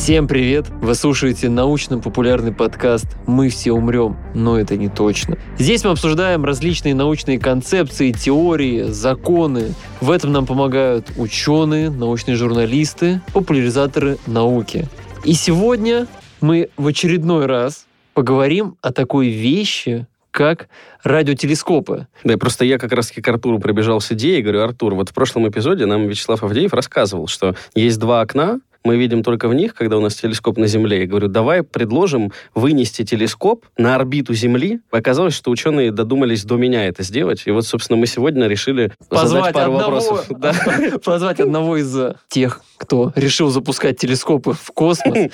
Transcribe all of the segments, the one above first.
Всем привет! Вы слушаете научно-популярный подкаст «Мы все умрем, но это не точно». Здесь мы обсуждаем различные научные концепции, теории, законы. В этом нам помогают ученые, научные журналисты, популяризаторы науки. И сегодня мы в очередной раз поговорим о такой вещи, как радиотелескопы. Да, просто я как раз-таки к Артуру прибежал с идеей, говорю: Артур, вот в прошлом эпизоде нам Вячеслав Авдеев рассказывал, что есть два окна, мы видим только в них, когда у нас телескоп на Земле. Я говорю, давай предложим вынести телескоп на орбиту Земли. Оказалось, что ученые додумались до меня это сделать. И вот, собственно, мы сегодня решили задать пару вопросов. Позвать одного из тех, кто решил запускать телескопы в космос,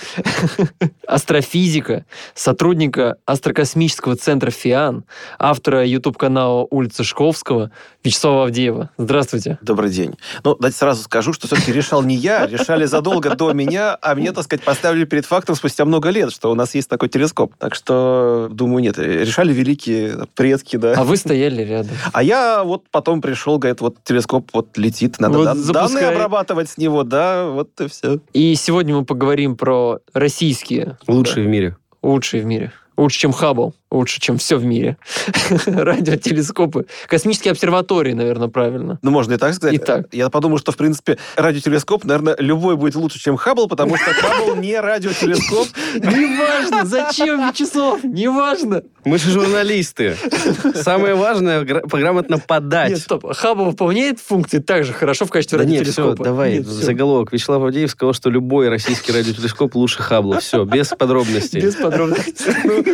астрофизика, сотрудника Астрокосмического центра ФИАН, автора YouTube-канала «Улица Шкловского» Вячеслава Авдеева. Здравствуйте. Добрый день. Давайте сразу скажу, что все-таки решал не я, решали задолго до меня, а мне, так сказать, поставили перед фактом спустя много лет, что у нас есть такой телескоп. Так что, думаю, нет, решали великие предки, да. А вы стояли рядом. А я вот потом пришел, говорит, вот телескоп вот летит, надо вот данные обрабатывать с него, да, вот и все. И сегодня мы поговорим про российские... Лучшие в мире. Лучшие в мире. Лучше, чем Хаббл. Лучше, чем все в мире. Радиотелескопы. Космические обсерватории, наверное, правильно. Можно и так сказать. Итак. Я подумал, что, в принципе, радиотелескоп, наверное, любой будет лучше, чем Хаббл, потому что Хаббл не радиотелескоп. Неважно. Зачем, Вячеслав? Неважно. Мы же журналисты. Самое важное — грамотно подать. Нет, стоп. Хаббл выполняет функции так же хорошо в качестве радиотелескопа. Нет, все, давай, заголовок. Вячеслав Авдеев сказал, что любой российский радиотелескоп лучше Хаббла. Все, без подробностей. Без подробностей.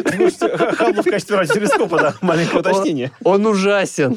Хаббл в качестве радиотелескопа, да, маленькое уточнение. Он ужасен.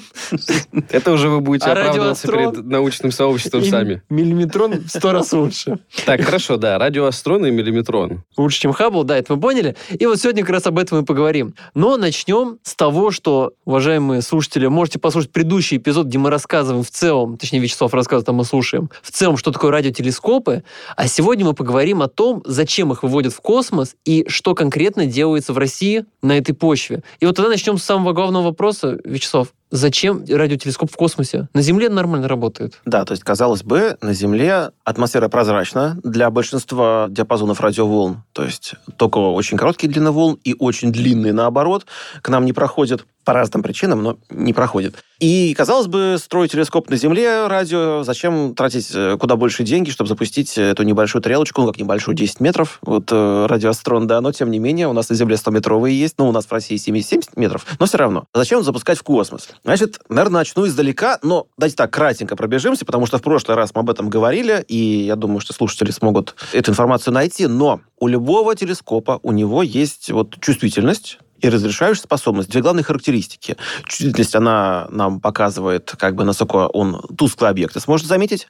Это уже вы будете оправдываться перед научным сообществом сами. Миллиметрон в 100 раз лучше. Так, хорошо, да, радиоастрон и миллиметрон. Лучше, чем Хаббл, да, это мы поняли. И вот сегодня как раз об этом и поговорим. Но начнем с того, что, уважаемые слушатели, можете послушать предыдущий эпизод, где мы рассказываем в целом, точнее, Вячеслав рассказывает, а мы слушаем, в целом, что такое радиотелескопы. А сегодня мы поговорим о том, зачем их выводят в космос и что конкретно делается в России на этой почве. И вот тогда начнем с самого главного вопроса, Вячеслав. Зачем радиотелескоп в космосе? На Земле нормально работает. Да, то есть, казалось бы, на Земле атмосфера прозрачна для большинства диапазонов радиоволн. То есть, только очень короткие длины волн и очень длинные, наоборот, к нам не проходят по разным причинам, но не проходит. И, казалось бы, строить телескоп на Земле, радио, зачем тратить куда больше деньги, чтобы запустить эту небольшую тарелочку, как небольшую, 10 метров, вот радиоастрон, да, но тем не менее, у нас на Земле 100-метровые есть, у нас в России 70 метров, но все равно. Зачем запускать в космос? Значит, наверное, начну издалека, но давайте так, кратенько пробежимся, потому что в прошлый раз мы об этом говорили, и я думаю, что слушатели смогут эту информацию найти, но у любого телескопа, у него есть вот чувствительность и разрешающая способность. Две главные характеристики. Чувствительность, она нам показывает, насколько он тусклый объект сможет заметить,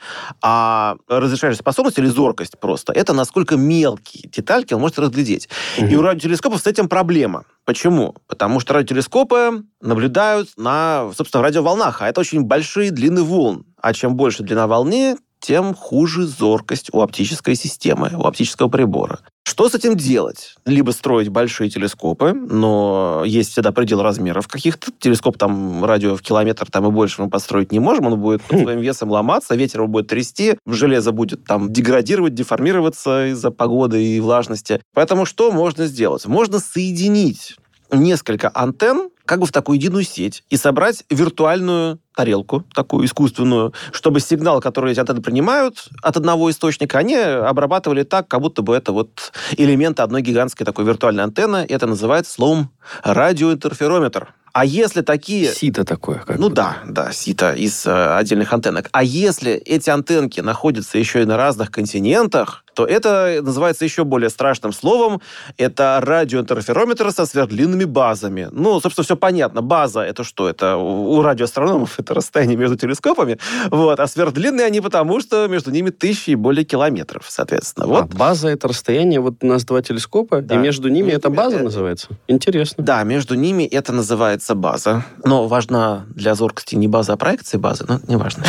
а разрешающая способность или зоркость просто, это насколько мелкие детальки он может разглядеть. И у радиотелескопов с этим проблема. Почему? Потому что радиотелескопы наблюдают на, собственно, радиоволнах, а это очень большие длины волн. А чем больше длина волны, тем хуже зоркость у оптической системы, у оптического прибора. Что с этим делать? Либо строить большие телескопы, но есть всегда предел размеров каких-то. Телескоп радио в километр и больше мы построить не можем, он будет под своим весом ломаться, ветер его будет трясти, железо будет деградировать, деформироваться из-за погоды и влажности. Поэтому что можно сделать? Можно соединить несколько антенн в такую единую сеть и собрать виртуальную тарелку, такую искусственную, чтобы сигнал, который эти антенны принимают от одного источника, они обрабатывали так, как будто бы это элементы одной гигантской такой виртуальной антенны. Это называется словом радиоинтерферометр. А если такие... Сито такое. Да, сито из отдельных антеннок. А если эти антенки находятся еще и на разных континентах, то это называется еще более страшным словом. Это радиоинтерферометр со сверхдлинными базами. Собственно, все понятно. База — это что? Это у радиоастрономов это расстояние между телескопами. А сверхдлинные они потому, что между ними 1000 и более километров, соответственно. База — это расстояние, у нас два телескопа, да. И между ними это база называется? Интересно. Да, между ними это называется база. Но важна для зоркости не база, а проекция базы. Но не важно.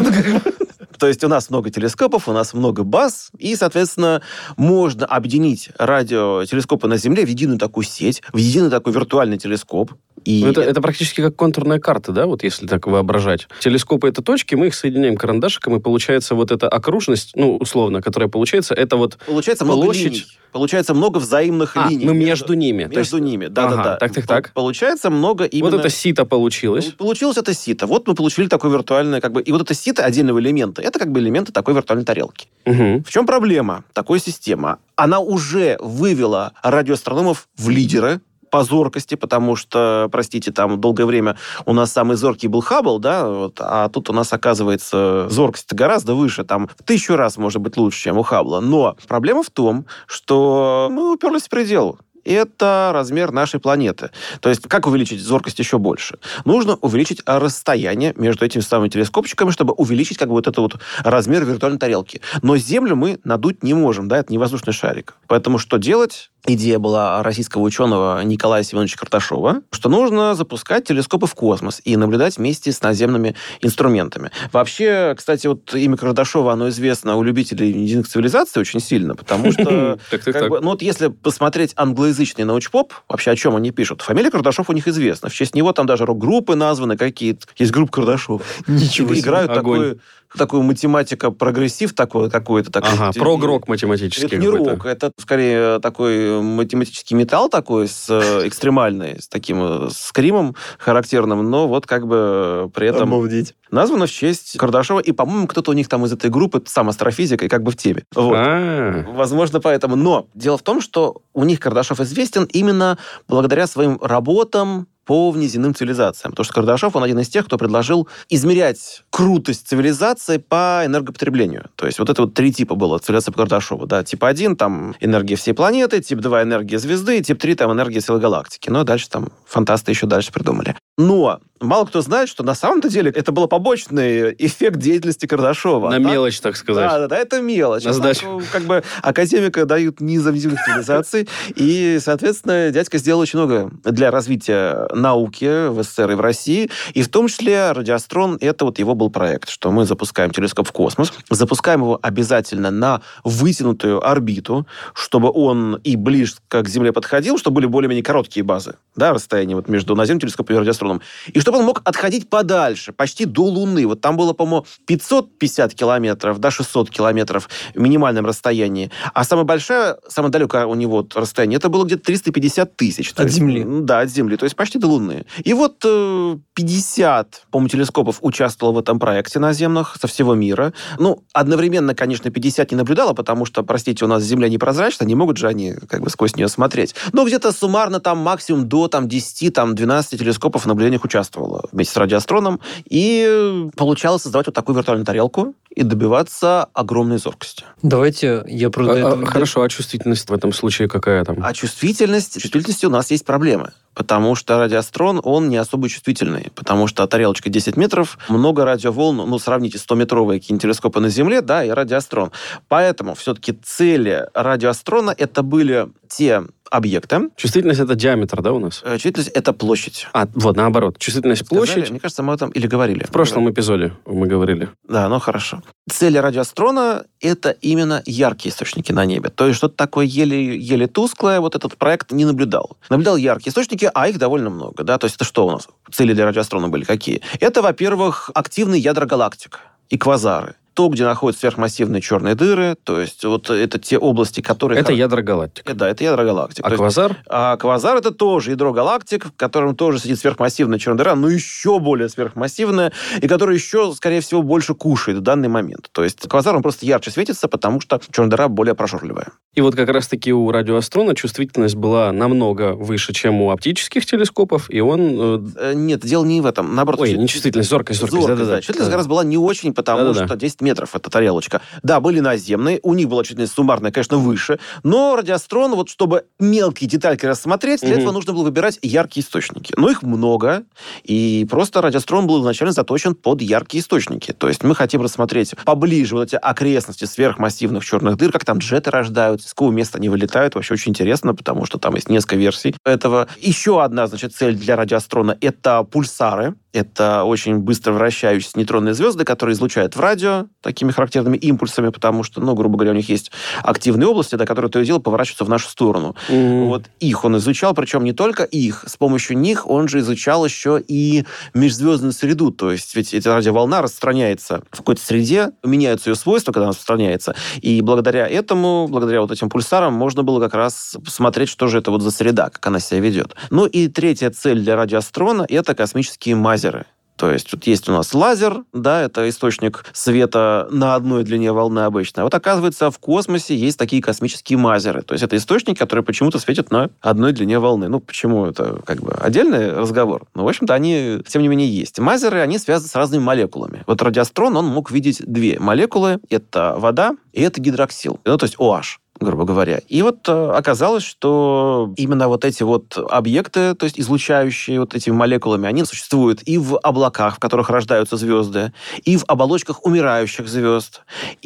То есть у нас много телескопов, у нас много баз, и, соответственно, можно объединить радиотелескопы на Земле в единую такую сеть, в единый такой виртуальный телескоп, И Это практически как контурная карта, да, вот если так воображать. Телескопы — это точки, мы их соединяем карандашиком, и получается вот эта окружность, условно, которая получается, это вот получается много линий. Получается много взаимных линий. Между ними. Между ними, да. Так. Получается много именно... Вот это сито получилось. Получилось это сито. Вот мы получили такое виртуальное, и вот это сито отдельного элемента, это элементы такой виртуальной тарелки. Угу. В чем проблема такой системы? Она уже вывела радиоастрономов в лидеры по зоркости, потому что, простите, там долгое время у нас самый зоркий был Хаббл, да, а тут у нас, оказывается, зоркость гораздо выше, там в 1000 раз может быть лучше, чем у Хаббла. Но проблема в том, что мы уперлись в предел. Это размер нашей планеты. То есть, как увеличить зоркость еще больше? Нужно увеличить расстояние между этими самыми телескопчиками, чтобы увеличить размер виртуальной тарелки. Но Землю мы надуть не можем, да, это не воздушный шарик. Поэтому что делать? Идея была российского ученого Николая Семеновича Карташова, что нужно запускать телескопы в космос и наблюдать вместе с наземными инструментами. Вообще, кстати, имя Карташова, оно известно у любителей единых цивилизаций очень сильно, потому что, если посмотреть англоязычный научпоп, вообще о чем они пишут, фамилия Карташов у них известна. В честь него там даже рок-группы названы какие-то. Есть группа Карташов. Ничего себе. Играют такую математика-прогрессив какой-то. Прог-рок математический. Это не рок, это скорее такой математический металл такой экстремальный, с таким скримом характерным, но при этом Обалдеть. названо в честь Кардашова, и, по-моему, кто-то у них там из этой группы сам астрофизик и в теме. Возможно, поэтому. Но дело в том, что у них Кардашов известен именно благодаря своим работам по внеземным цивилизациям. Потому что Кардашов, он один из тех, кто предложил измерять крутость цивилизации по энергопотреблению. То есть это 3 типа было цивилизации по Кардашову. Да? Тип 1, там, энергия всей планеты, тип 2, энергия звезды, тип 3, там, энергия целой галактики. Но дальше там фантасты еще дальше придумали. Но мало кто знает, что на самом-то деле это был побочный эффект деятельности Кардашова. Мелочь, так сказать. Да, это мелочь. На сдачу. Академика дают низом внеземных цивилизаций. И, соответственно, дядька сделал очень много для развития науки в СССР и в России. И в том числе радиоастрон, это его был проект, что мы запускаем телескоп в космос, запускаем его обязательно на вытянутую орбиту, чтобы он и ближе к Земле подходил, чтобы были более-менее короткие базы, да, расстояние между наземным телескопом и радиоастроном. И чтобы он мог отходить подальше, почти до Луны. Там было, по-моему, 550 километров, 600 километров в минимальном расстоянии. А самое далекое у него расстояние, это было где-то 350 тысяч. От Земли. Да, от Земли, то есть почти до Луны. И 50, по-моему, телескопов участвовало в этом проекте наземных со всего мира. Одновременно, конечно, 50 не наблюдало, потому что, простите, у нас Земля непрозрачна, не могут же они сквозь нее смотреть. Но где-то суммарно там максимум до 10-12 телескопов в наблюдениях участвовало вместе с радиоастроном. И получалось создавать такую виртуальную тарелку и добиваться огромной зоркости. Давайте я просто... Хорошо, а чувствительность в этом случае какая там? А чувствительностью у нас есть проблемы. Потому что радиоастрон, он не особо чувствительный. Потому что тарелочка 10 метров, много радиоволн, сравните 100-метровые какие-нибудь телескопы на Земле, да, и радиоастрон. Поэтому все-таки цели радиоастрона это были те объекта. Чувствительность — это диаметр, да, у нас? Чувствительность — это площадь. Наоборот. Чувствительность — площадь. Мне кажется, мы об этом или говорили. В прошлом эпизоде мы говорили. Да, хорошо. Цели радиоастрона — это именно яркие источники на небе. То есть что-то такое еле тусклое этот проект не наблюдал. Наблюдал яркие источники, а их довольно много. Да? То есть это что у нас? Цели для радиоастрона были какие? Это, во-первых, активные ядра галактик и квазары. То, где находятся сверхмассивные черные дыры, то есть это те области, которые... Это ядра галактик. Да, это ядра галактик. А квазар? Квазар — это тоже ядро галактик, в котором тоже сидит сверхмассивная черная дыра, но еще более сверхмассивная, и которая еще, скорее всего, больше кушает в данный момент. То есть квазар, он просто ярче светится, потому что черная дыра более прожорливая. И как раз-таки у радиоастрона чувствительность была намного выше, чем у оптических телескопов, и он... Нет, дело не в этом. Наоборот, не чувствительность, зоркость. Да. Чувствительность как раз была не очень, потому что 10 метров эта тарелочка. Да, были наземные, у них была чувствительность суммарная, конечно, выше, но радиоастрон, чтобы мелкие детальки рассмотреть, для этого нужно было выбирать яркие источники. Но их много, и просто радиоастрон был изначально заточен под яркие источники. То есть мы хотим рассмотреть поближе эти окрестности сверхмассивных черных дыр, как там джеты рождаются, с какого места они вылетают. Вообще очень интересно, потому что там есть несколько версий этого. Еще одна, цель для радиоастрона — это пульсары. Это очень быстро вращающиеся нейтронные звезды, которые излучают в радио такими характерными импульсами, потому что, грубо говоря, у них есть активные области, которые то и дело поворачиваются в нашу сторону. Вот их он изучал, причем не только их. С помощью них он же изучал еще и межзвездную среду. То есть ведь эта радиоволна распространяется в какой-то среде, меняются ее свойства, когда она распространяется. И благодаря этому, благодаря вот этим пульсарам, можно было как раз посмотреть, что же это вот за среда, как она себя ведет. И третья цель для радиоастрона — это космические мазеры. То есть вот есть у нас лазер, да, это источник света на одной длине волны обычно. А вот оказывается, в космосе есть такие космические мазеры. То есть это источники, которые почему-то светят на одной длине волны. Почему? Это отдельный разговор. Но, в общем-то, они, тем не менее, есть. Мазеры, они связаны с разными молекулами. Вот радиоастрон, он мог видеть две молекулы. Это вода и это гидроксил. То есть OH. Грубо говоря. И вот оказалось, что именно вот эти вот объекты, то есть излучающие вот этими молекулами, они существуют и в облаках, в которых рождаются звезды, и в оболочках умирающих звезд,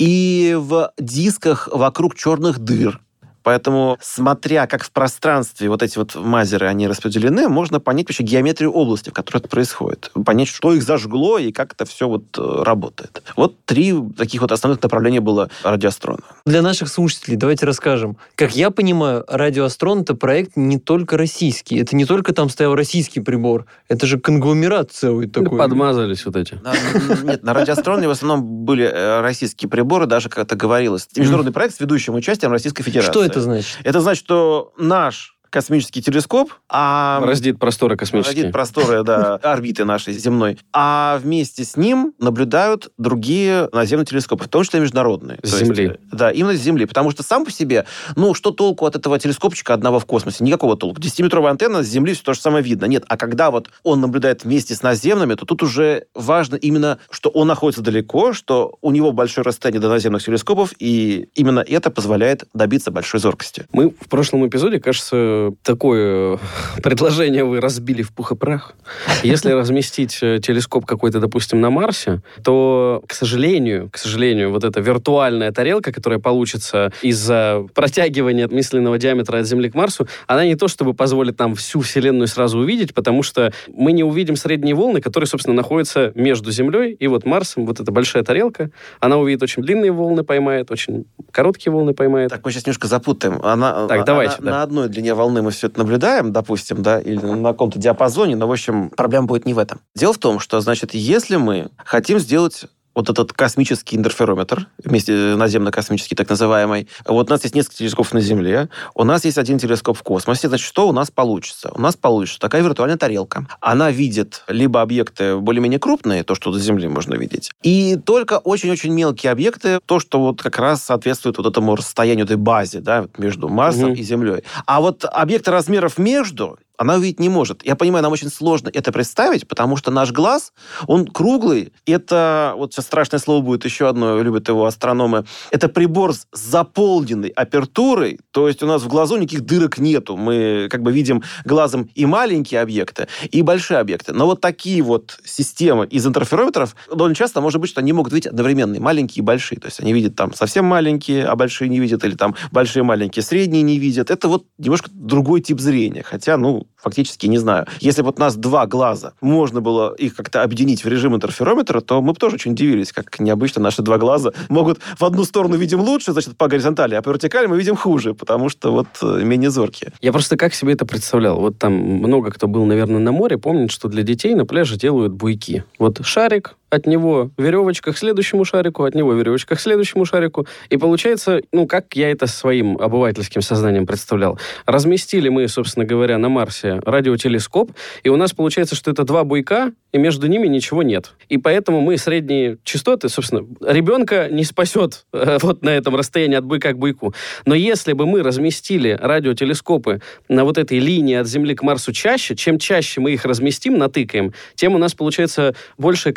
и в дисках вокруг черных дыр. Поэтому, смотря как в пространстве вот эти вот мазеры, они распределены, можно понять вообще геометрию области, в которой это происходит. Понять, что их зажгло и как это все вот работает. Вот 3 таких вот основных направления было радиоастрона. Для наших слушателей давайте расскажем. Как я понимаю, радиоастрон — это проект не только российский. Это не только там стоял российский прибор. Это же конгломерат целый такой. Подмазались вот эти. Нет, на радиоастроне в основном были российские приборы, даже как это говорилось. Международный проект с ведущим участием Российской Федерации. Что это значит? Это значит, что наш космический телескоп, бороздит просторы космические. Бороздит просторы, да, орбиты нашей земной. А вместе с ним наблюдают другие наземные телескопы, в том числе международные. С Земли. Да, именно с Земли. Потому что сам по себе, что толку от этого телескопчика одного в космосе? Никакого толку. 10-метровая антенна, с Земли все то же самое видно. Нет, а когда вот он наблюдает вместе с наземными, то тут уже важно именно, что он находится далеко, что у него большое расстояние до наземных телескопов, и именно это позволяет добиться большой зоркости. Мы в прошлом эпизоде, кажется, такое предложение вы разбили в пух и прах. Если разместить телескоп какой-то, допустим, на Марсе, то, к сожалению, вот эта виртуальная тарелка, которая получится из-за протягивания мысленного диаметра от Земли к Марсу, она не то чтобы позволит нам всю Вселенную сразу увидеть, потому что мы не увидим средние волны, которые, собственно, находятся между Землей и вот Марсом. Вот эта большая тарелка, она увидит очень длинные волны, поймает, очень короткие волны поймает. Так, мы сейчас немножко запутаем. Давайте. На одной длине волны мы все это наблюдаем, допустим, да, или на каком-то диапазоне, но, в общем, проблема будет не в этом. Дело в том, что, значит, если мы хотим сделать вот этот космический интерферометр, вместе наземно-космический так называемый. Вот у нас есть несколько телескопов на Земле, у нас есть один телескоп в космосе. Значит, что у нас получится? У нас получится такая виртуальная тарелка. Она видит либо объекты более-менее крупные, то, что до Земли можно видеть, и только очень-очень мелкие объекты, то, что вот как раз соответствует вот этому расстоянию, этой базе, да, между Марсом и Землей. А вот объекты размеров между она увидеть не может. Я понимаю, нам очень сложно это представить, потому что наш глаз, он круглый. Это, вот сейчас страшное слово будет, еще одно, любят его астрономы, это прибор с заполненной апертурой, то есть у нас в глазу никаких дырок нету. Мы видим глазом и маленькие объекты, и большие объекты. Но вот такие вот системы из интерферометров довольно часто может быть, что они могут видеть одновременно и маленькие, и большие. То есть они видят там совсем маленькие, а большие не видят, или там большие, маленькие, средние не видят. Это вот немножко другой тип зрения. Хотя, фактически, не знаю. Если вот у нас 2 глаза, можно было их как-то объединить в режим интерферометра, то мы бы тоже очень удивились, как необычно наши 2 глаза могут в одну сторону видим лучше, значит, по горизонтали, а по вертикали мы видим хуже, потому что вот менее зоркие. Я просто как себе это представлял. Вот там много кто был, наверное, на море, помнит, что для детей на пляже делают буйки. Вот шарик, от него веревочка к следующему шарику, от него веревочка к следующему шарику. И получается, как я это своим обывательским сознанием представлял. Разместили мы, собственно говоря, на Марсе радиотелескоп, и у нас получается, что это 2 буйка, и между ними ничего нет. И поэтому мы средние частоты, собственно, ребенка не спасет вот на этом расстоянии от буйка к буйку. Но если бы мы разместили радиотелескопы на вот этой линии от Земли к Марсу чаще, чем чаще мы их разместим, натыкаем, тем у нас получается большее количество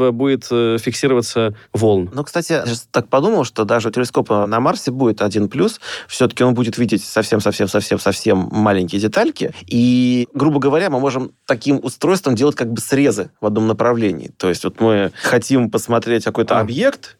количество будет фиксироваться волн. Ну, кстати, я сейчас так подумал, что даже у телескопа на Марсе будет один плюс. Все-таки он будет видеть совсем маленькие детальки. И, грубо говоря, мы можем таким устройством делать как бы срезы в одном направлении. То есть вот мы хотим посмотреть какой-то объект,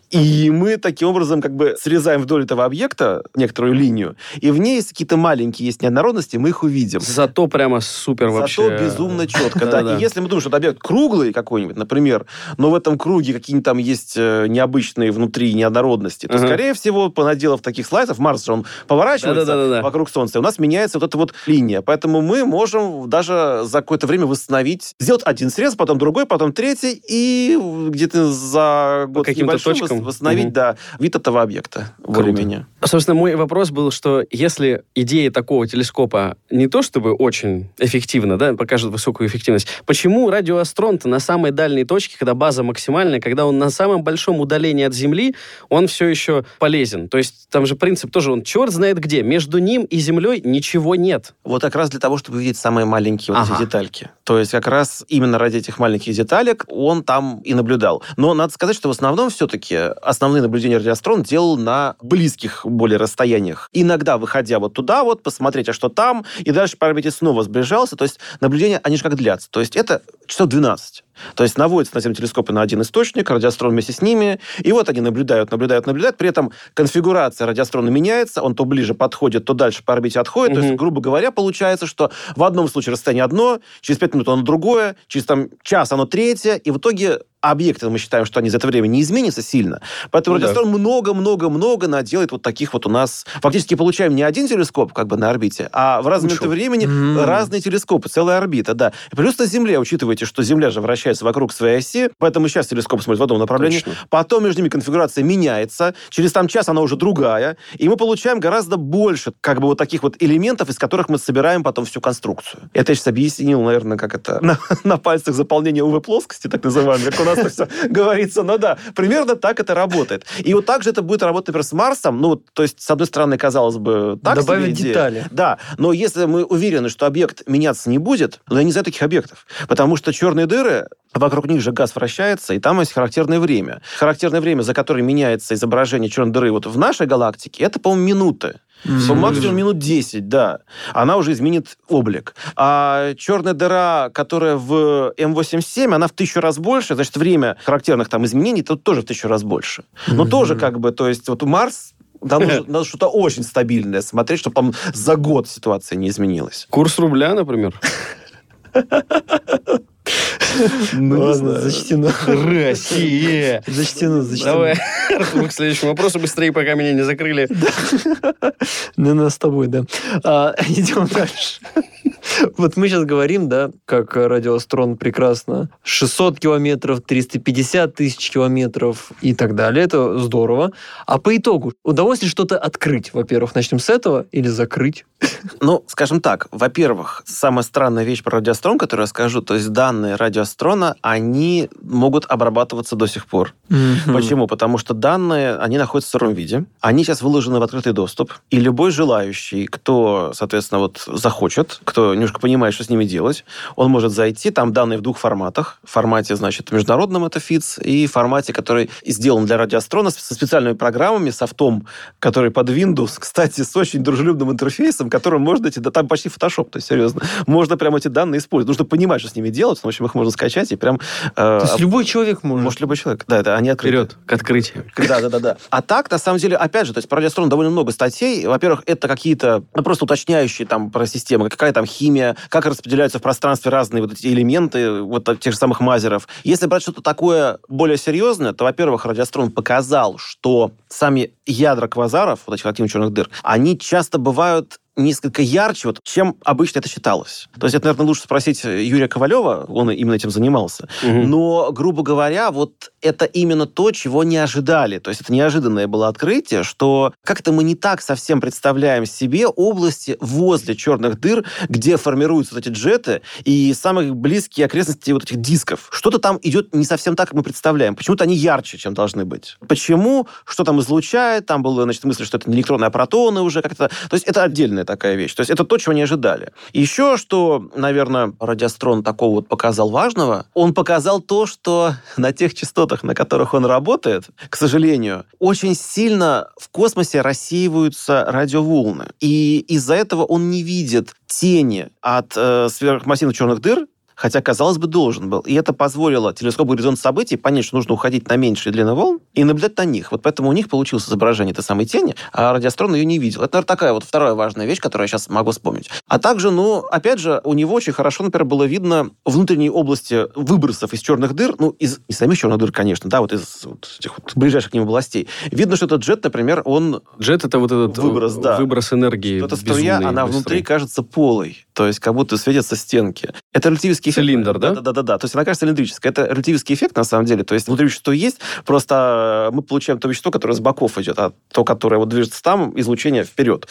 и мы таким образом как бы срезаем вдоль этого объекта некоторую линию, и в ней есть какие-то маленькие есть неоднородности, мы их увидим. Зато прямо супер вообще. Зато безумно четко, да. И если мы думаем, что это объект круглый какой-нибудь, например, но в этом круге какие-нибудь там есть необычные внутри неоднородности, то, скорее всего, понаделав таких слайдов, Марс же он поворачивается вокруг Солнца, и у нас меняется вот эта вот линия. Поэтому мы можем даже за какое-то время восстановить, сделать один срез, потом другой, потом третий, и где-то за год с небольшим восстановить, вид этого объекта более-менее. Собственно, мой вопрос был, что если идея такого телескопа не то чтобы очень эффективна, покажет высокую эффективность, почему радиоастрон-то на самой дальней точке, когда база максимальная, когда он на самом большом удалении от Земли, он все еще полезен? То есть там же принцип тоже, он черт знает где. Между ним и Землей ничего нет. Вот как раз для того, чтобы видеть самые маленькие вот эти детальки. То есть как раз именно ради этих маленьких деталек он там и наблюдал. Но надо сказать, что в основном все-таки основные наблюдения радиоастрон делал на близких более расстояниях. Иногда, выходя вот туда, вот, посмотреть, а что там, и дальше по орбите снова сближался. То есть наблюдения, они же как длятся. То есть это часов 12. То есть наводятся на Землю телескопы на один источник, радиоастрон вместе с ними, и вот они наблюдают. При этом конфигурация радиоастрона меняется, он то ближе подходит, то дальше по орбите отходит. То есть, грубо говоря, получается, что в одном случае расстояние одно, через 5 минут оно другое, через час оно третье, и в итоге объекты, мы считаем, что они за это время не изменятся сильно. Поэтому радиоастрон много-много-много наделает вот таких вот у нас. Фактически получаем не один телескоп как бы на орбите, а в разные моменты времени разные телескопы, целая орбита, да. И плюс на Земле, учитывайте, что Земля же вращается вокруг своей оси, поэтому сейчас телескоп смотрит в одном направлении. Точно. Потом между ними конфигурация меняется, через там час она уже другая, и мы получаем гораздо больше как бы вот таких вот элементов, из которых мы собираем потом всю конструкцию. Это я сейчас объяснил, наверное, как это на пальцах заполнение УВ-плоскости, так называемой, как у нас все говорится, но да, примерно так это работает. И вот так же это будет работать, например, с Марсом, ну, то есть, с одной стороны, казалось бы, так добавить себе детали. Да, но если мы уверены, что объект меняться не будет, но я не знаю таких объектов, потому что черные дыры, вокруг них же газ вращается, и там есть характерное время. Характерное время, за которое меняется изображение черной дыры вот в нашей галактике, это, по-моему, минуты. Максимум минут 10, да. Она уже изменит облик. А черная дыра, которая в М87, она в 1000 раз больше, значит, время характерных там изменений тут тоже в 1000 раз больше. Но тоже как бы, то есть вот Марс, там надо что-то очень стабильное смотреть, чтобы там за год ситуация не изменилась. Курс рубля, например. Ну, ладно, зачтено. Россия! Зачтено. Давай, Артур, к следующему вопросу быстрее, пока меня не закрыли. Ну, нас с тобой, да. Идем дальше. Вот мы сейчас говорим, да, как радиоастрон прекрасно. 600 километров, 350 тысяч километров и так далее. Это здорово. А по итогу, удалось ли что-то открыть? Во-первых, начнем с этого или закрыть? Ну, скажем так. Во-первых, самая странная вещь про радиоастрон, которую я скажу, то есть данные радиоастрона, они могут обрабатываться до сих пор. Почему? Потому что данные, они находятся в сыром виде. Они сейчас выложены в открытый доступ. И любой желающий, кто, соответственно, вот захочет, кто немножко понимает, что с ними делать, он может зайти, там данные в двух форматах. В формате, значит, международном это FITS, и в формате, который сделан для радиоастрона со специальными программами, софтом, который под Windows, кстати, с очень дружелюбным интерфейсом, которым можно эти, да там почти Photoshop, то есть серьезно, можно прямо эти данные использовать. Нужно понимать, что с ними делать, в общем, их можно скачать и прям... То есть любой человек может? Может, любой человек. Да, это они открыты. Вперед, к открытию. Да. А так, на самом деле, опять же, то есть про радиоастрон довольно много статей. Во-первых, это какие-то, просто уточняющие там про системы, какая там химия, как распределяются в пространстве разные вот эти элементы вот тех же самых мазеров. Если брать что-то такое более серьезное, то, во-первых, радиоастрон показал, что сами ядра квазаров, вот этих активных черных дыр, они часто бывают несколько ярче, вот, чем обычно это считалось. То есть это, наверное, лучше спросить Юрия Ковалева, он именно этим занимался. Но, грубо говоря, вот это именно то, чего не ожидали. То есть это неожиданное было открытие, что как-то мы не так совсем представляем себе области возле черных дыр, где формируются вот эти джеты и самые близкие окрестности вот этих дисков. Что-то там идет не совсем так, как мы представляем. Почему-то они ярче, чем должны быть. Почему? Что там излучает? Там была, значит, мысль, что это не электроны, а протоны уже как-то. То есть это отдельная уникальная такая вещь. То есть это то, чего не ожидали. Еще, что, наверное, радиоастрон такого вот показал важного, он показал то, что на тех частотах, на которых он работает, к сожалению, очень сильно в космосе рассеиваются радиоволны. И из-за этого он не видит тени от сверхмассивных черных дыр, хотя, казалось бы, должен был. И это позволило телескопу «Горизонт событий» понять, что нужно уходить на меньшие длины волн и наблюдать на них. Вот поэтому у них получилось изображение этой самой тени, а радиоастрон ее не видел. Это, наверное, такая вот вторая важная вещь, которую я сейчас могу вспомнить. А также, опять же, у него очень хорошо, например, было видно внутренние области выбросов из черных дыр, из не самих черных дыр, конечно, да, вот из этих вот ближайших к ним областей. Видно, что этот джет, например, он... Джет — это вот этот выброс энергии. Эта струя, она внутри кажется полой, то есть как будто светятся стенки. Это релятивистский эффект. Цилиндр, да? Да. То есть она кажется цилиндрической. Это релятивистский эффект, на самом деле. То есть внутри вещество есть, просто мы получаем то вещество, которое с боков идет, а то, которое вот движется там, излучение вперед.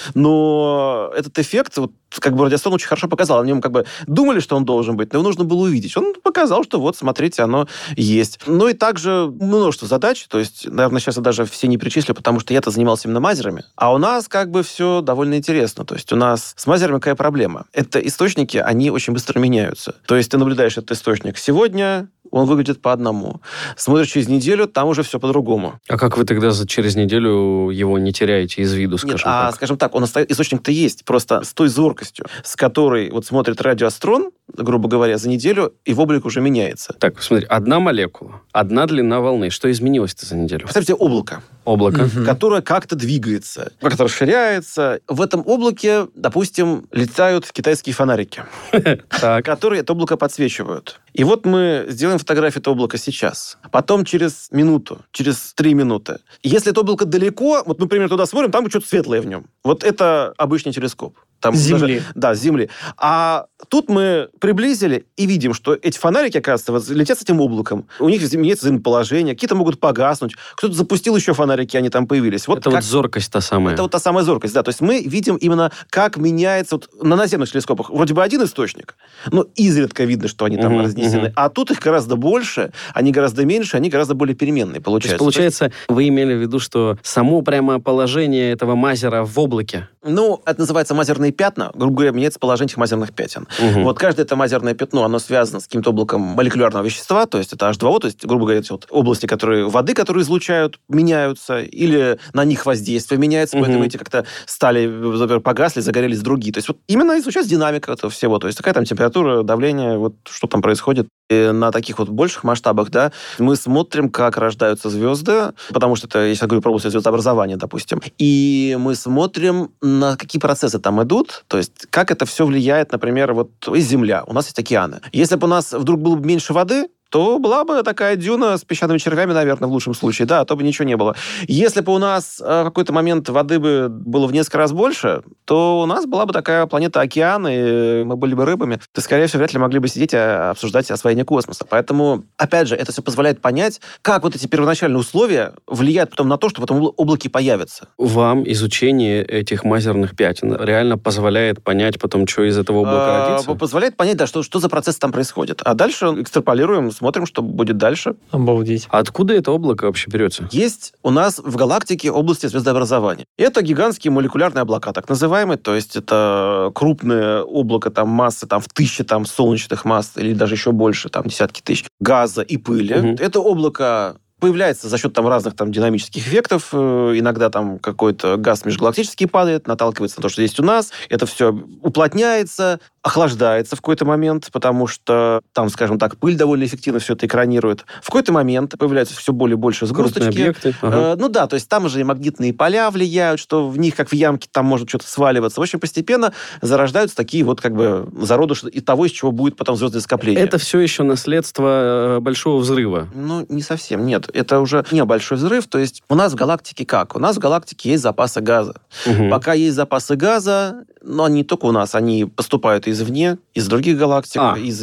Но этот эффект, вот, как бы радиоастрон очень хорошо показал. О нем как бы думали, что он должен быть, но его нужно было увидеть. Он показал, что вот, смотрите, оно есть. Ну и также множество задач. То есть, наверное, сейчас я даже все не перечислю, потому что я-то занимался именно мазерами. А у нас как бы все довольно интересно. То есть у нас с мазерами какая проблема? Это источники, они очень быстро меняются. То есть ты наблюдаешь этот источник сегодня, он выглядит по одному. Смотришь через неделю, там уже все по-другому. А как вы тогда через неделю его не теряете из виду, скажем так? Скажем так, источник-то есть, просто с той зоркостью, с которой вот смотрит радиоастрон, грубо говоря, за неделю, и облик уже меняется. Так, смотри, одна молекула, одна длина волны. Что изменилось-то за неделю? Представьте облако. Облако. Которое как-то двигается, как-то расширяется. В этом облаке, допустим, летают китайские фонарики, которые это облако подсвечивают. И вот мы сделаем фотографию этого облака сейчас. Потом через минуту, через 3 минуты. Если это облако далеко, вот мы, например, туда смотрим, там что-то светлое в нем. Вот это обычный телескоп. Там с Земли. Да, с Земли. А тут мы приблизили и видим, что эти фонарики, оказывается, вот, летят с этим облаком. У них меняется взаимоположение, какие-то могут погаснуть. Кто-то запустил еще фонарики, они там появились. Вот это вот зоркость та самая. Это вот та самая зоркость, да. То есть мы видим именно, как меняется... Вот на наземных телескопах вроде бы один источник, но изредка видно, что они там разнесены. А тут их гораздо больше, они гораздо меньше, они гораздо более переменные получаются. То есть, получается, вы имели в виду, что само прямо положение этого мазера в облаке? Это называется мазерные пятна. Грубо говоря, меняется положение этих мазерных пятен. Вот каждое это мазерное пятно, оно связано с каким-то облаком молекулярного вещества, то есть это H2O, то есть, грубо говоря, эти вот области, воды, которые излучают, меняются, или на них воздействие меняется, поэтому эти как-то стали, например, погасли, загорелись другие. То есть вот именно изучается динамика этого всего, то есть какая там температура, давление, вот что там происходит. И на таких вот больших масштабах, да, мы смотрим, как рождаются звезды, потому что это, если я говорю про область звездообразования, допустим, и мы смотрим, на какие процессы там идут, то есть как это все влияет, например, вот есть Земля, у нас есть океаны. Если бы у нас вдруг было бы меньше воды, то была бы такая дюна с песчаными червями, наверное, в лучшем случае, да, а то бы ничего не было. Если бы у нас в какой-то момент воды бы было в несколько раз больше, то у нас была бы такая планета океан, и мы были бы рыбами, то, скорее всего, вряд ли могли бы сидеть и обсуждать освоение космоса. Поэтому, опять же, это все позволяет понять, как вот эти первоначальные условия влияют потом на то, что в этом облаке появится. Вам изучение этих мазерных пятен реально позволяет понять потом, что из этого облака родится? Позволяет понять, да, что за процесс там происходит. А дальше экстраполируем, смотрим, что будет дальше. Обалдеть. А откуда это облако вообще берется? Есть у нас в галактике области звездообразования. Это гигантские молекулярные облака, так называемые, то есть это крупное облако там, массы там, в 1000 там, солнечных масс, или даже еще больше, там, десятки тысяч газа и пыли. Это облако появляется за счет там разных там динамических эффектов. Иногда там какой-то газ межгалактический падает, наталкивается на то, что есть у нас. Это все уплотняется, охлаждается в какой-то момент, потому что там, скажем так, пыль довольно эффективно все это экранирует. В какой-то момент появляются все более и больше сгусточки. Объекты. То есть там уже и магнитные поля влияют, что в них, как в ямке, там может что-то сваливаться. В общем, постепенно зарождаются такие вот как бы зародыши и того, из чего будет потом звездное скопление. Это все еще наследство Большого взрыва? Не совсем, нет. Это уже не большой взрыв. То есть у нас в галактике как? У нас в галактике есть запасы газа. Пока есть запасы газа, но они не только у нас, они поступают извне, из других галактик.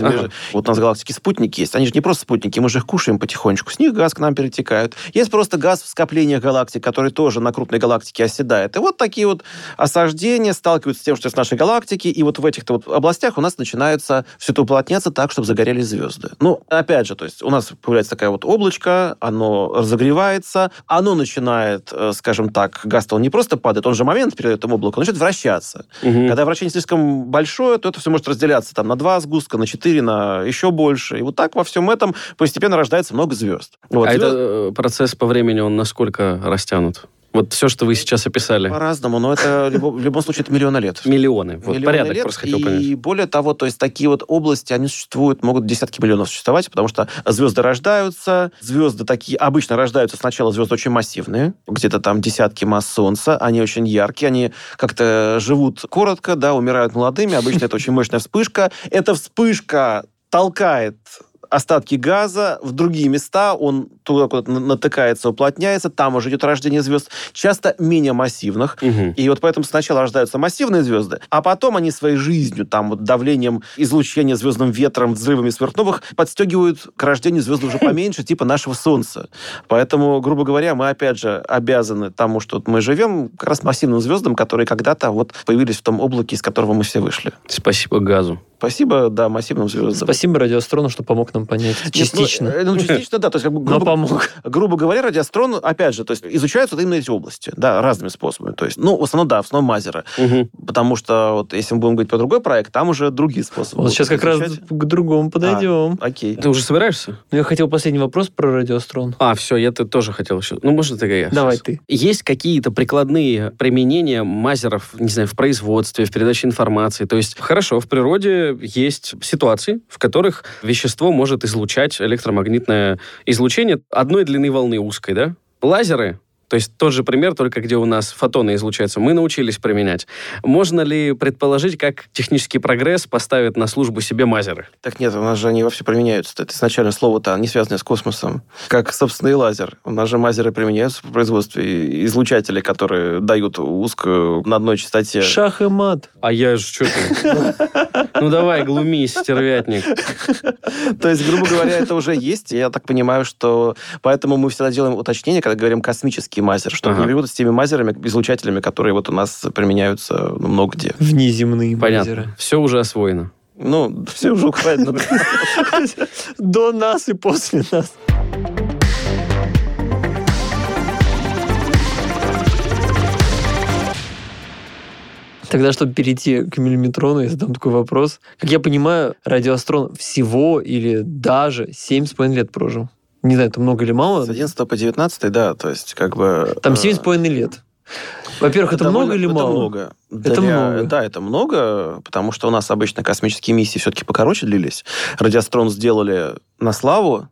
Вот у нас в галактике спутники есть. Они же не просто спутники, мы же их кушаем потихонечку. С них газ к нам перетекает. Есть просто газ в скоплениях галактик, который тоже на крупной галактике оседает. И вот такие вот осаждения сталкиваются с тем, что из нашей галактики, и вот в этих-то вот областях у нас начинается все это уплотняться так, чтобы загорелись звезды. Опять же, то есть у нас появляется такая вот облачко, оно оно разогревается, оно начинает, скажем так, газ-то он не просто падает, он же момент перед этим облаком начинает вращаться. Когда вращение слишком большое, то это все может разделяться там, на 2 сгустка, на 4, на еще больше. И вот так во всем этом постепенно рождается много звезд. Вот, это процесс по времени, он насколько растянут? Вот все, что вы сейчас описали. По-разному, но это в любом случае это миллионы лет. Миллионы. Вот Миллионы порядок лет, просто хотел понять. И более того, то есть такие вот области, они существуют, могут десятки миллионов существовать, потому что звезды рождаются, звезды такие обычно рождаются сначала звезды очень массивные, где-то там десятки масс Солнца, они очень яркие, они как-то живут коротко, да, умирают молодыми, обычно это очень мощная вспышка. Эта вспышка толкает остатки газа в другие места, он туда куда-то натыкается, уплотняется, там уже идет рождение звезд, часто менее массивных. И вот поэтому сначала рождаются массивные звезды, а потом они своей жизнью, там вот давлением излучения, звездным ветром, взрывами сверхновых подстегивают к рождению звезд уже поменьше, типа нашего Солнца. Поэтому, грубо говоря, мы, опять же, обязаны тому, что мы живем, как раз массивным звездам, которые когда-то вот появились в том облаке, из которого мы все вышли. Спасибо газу. Спасибо, да, массивным звездам. Спасибо радиоастрону, что помог нам понять. Частично. Частично, да. То есть, но помог. Грубо говоря, радиоастрон, опять же, то есть изучаются именно эти области, да, разными способами. То есть, в основном мазеры. Потому что, вот, если мы будем говорить про другой проект, там уже другие способы. Вот сейчас как раз к другому подойдем. Окей. Ты уже собираешься? Я хотел последний вопрос про радиоастрон. Все, я тоже хотел еще. Можно тогда я? Давай сейчас. ты. Есть какие-то прикладные применения мазеров, не знаю, в производстве, в передаче информации? То есть, хорошо, в природе есть ситуации, в которых вещество может излучать электромагнитное излучение одной длины волны узкой, да? Лазеры, то есть тот же пример, только где у нас фотоны излучаются, мы научились применять. Можно ли предположить, как технический прогресс поставит на службу себе мазеры? Так нет, у нас же они вообще применяются. Это изначально слово-то не связанное с космосом. Как, собственно, и лазер. У нас же мазеры применяются в производстве излучателей, которые дают узкую на одной частоте. Шах и мат. А я же что-то... давай, глумись, стервятник. То есть, грубо говоря, это уже есть. Я так понимаю, что поэтому мы всегда делаем уточнение, когда говорим космический мазер, чтобы не перепутать с теми мазерами, излучателями, которые вот у нас применяются много где. Внеземные Понятно. мазеры. Все уже освоено. Все уже правильно. До нас и после нас. Тогда, чтобы перейти к миллиметрону, я задам такой вопрос. Как я понимаю, радиоастрон всего или даже 7,5 лет прожил. Не знаю, это много или мало? С 11 по 19, да, то есть как бы... Там 7,5 лет. Во-первых, это много или мало? Это много. Это много. Да, это много, потому что у нас обычно космические миссии все-таки покороче длились. Радиоастрон сделали на славу,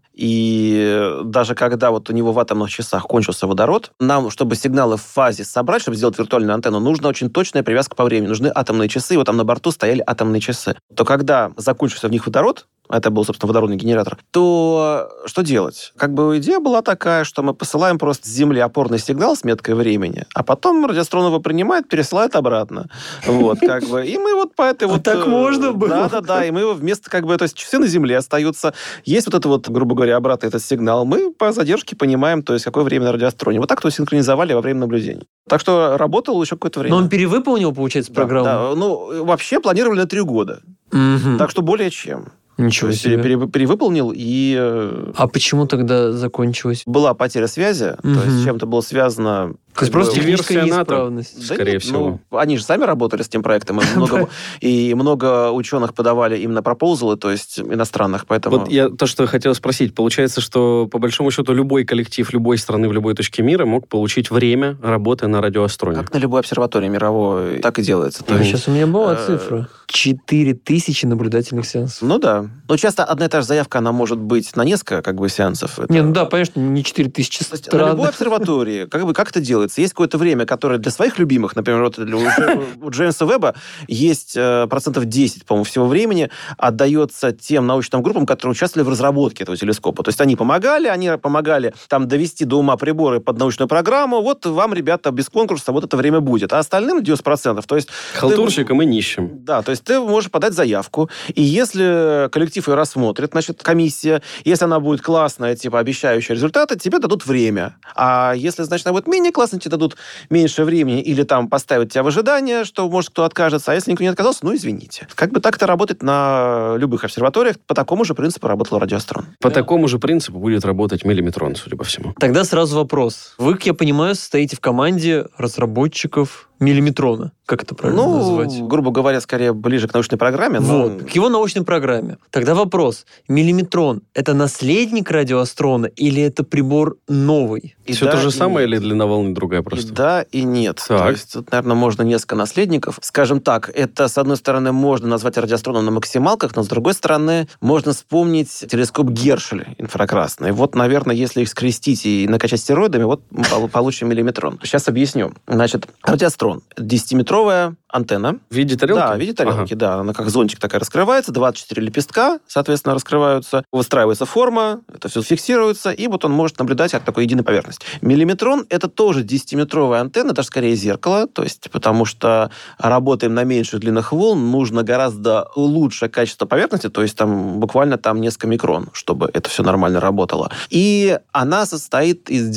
и даже когда вот у него в атомных часах кончился водород, нам, чтобы сигналы в фазе собрать, чтобы сделать виртуальную антенну, нужна очень точная привязка по времени. Нужны атомные часы, и вот там на борту стояли атомные часы. То когда закончился в них водород, это был, собственно, водородный генератор, то что делать? Как бы идея была такая, что мы посылаем просто с Земли опорный сигнал с меткой времени, а потом радиоастрон его принимает, пересылает обратно. Вот, как бы. И мы вот по этой вот... Так можно было? Да, и мы его вместо, как бы, то есть часы на Земле остаются. Есть вот это вот, грубо говоря, обратно этот сигнал. Мы по задержке понимаем, то есть какое время на радиоастроне. Вот так то синхронизовали во время наблюдения. Так что работал еще какое-то время. Но он перевыполнил, получается, программу? Да. Вообще планировали на 3 года. Так что более чем. Ничего себе. Перевыполнил, и... А почему тогда закончилось? Была потеря связи, то есть с чем-то было связано... То есть просто техническая неисправность. Скорее всего. Они же сами работали с тем проектом, и много ученых подавали именно пропозалы, то есть иностранных, поэтому... Вот я то, что хотел спросить. Получается, что по большому счету любой коллектив любой страны в любой точке мира мог получить время работы на радиоастроне. Как на любой обсерватории мировой, так и делается. Сейчас у меня была цифра. 4000 наблюдательных сеансов. Ну да. Но часто одна и та же заявка, она может быть на несколько сеансов. Конечно, не 4000 странно. На любой обсерватории, как это делается? Есть какое-то время, которое для своих любимых, например, у Джеймса Веба есть 10%, по-моему, всего времени отдается тем научным группам, которые участвовали в разработке этого телескопа. То есть они помогали там довести до ума приборы под научную программу. Вот вам, ребята, без конкурса вот это время будет. А остальным 90%. То есть халтурщикам и нищим. Да, то есть ты можешь подать заявку, и если коллектив ее рассмотрит, значит, комиссия, если она будет классная, типа, обещающая результаты, тебе дадут время. А если, значит, она будет менее классная, тебе дадут меньше времени или там поставят тебя в ожидание, что, может, кто откажется, а если никто не отказался, ну, извините. Как бы так это работает на любых обсерваториях. По такому же принципу работал радиоастрон. По такому же принципу будет работать миллиметрон, судя по всему. Тогда сразу вопрос. Вы, как я понимаю, состоите в команде разработчиков миллиметрона. Как это правильно назвать? Грубо говоря, скорее ближе к научной программе. Вот, к его научной программе. Тогда вопрос. Миллиметрон — это наследник радиоастрона или это прибор новый? Все то же самое или длина волны другая просто? И да, и нет. Так. То есть тут, наверное, можно несколько наследников. Скажем так, это, с одной стороны, можно назвать радиоастроном на максималках, но, с другой стороны, можно вспомнить телескоп Гершеля инфракрасный. Вот, наверное, если их скрестить и накачать стероидами, вот мы получим миллиметрон. Сейчас объясню. Значит, радиоастрон. 10-метровая антенна. В виде тарелки? Да, в виде тарелки, да. Она как зонтик такая раскрывается, 24 лепестка, соответственно, раскрываются, выстраивается форма, это все фиксируется, и вот он может наблюдать как такой единой поверхность. Миллиметрон — это тоже 10-метровая антенна, даже скорее зеркало, то есть потому что работаем на меньших длинных волн, нужно гораздо лучшее качество поверхности, то есть там буквально там несколько микрон, чтобы это все нормально работало. И она состоит из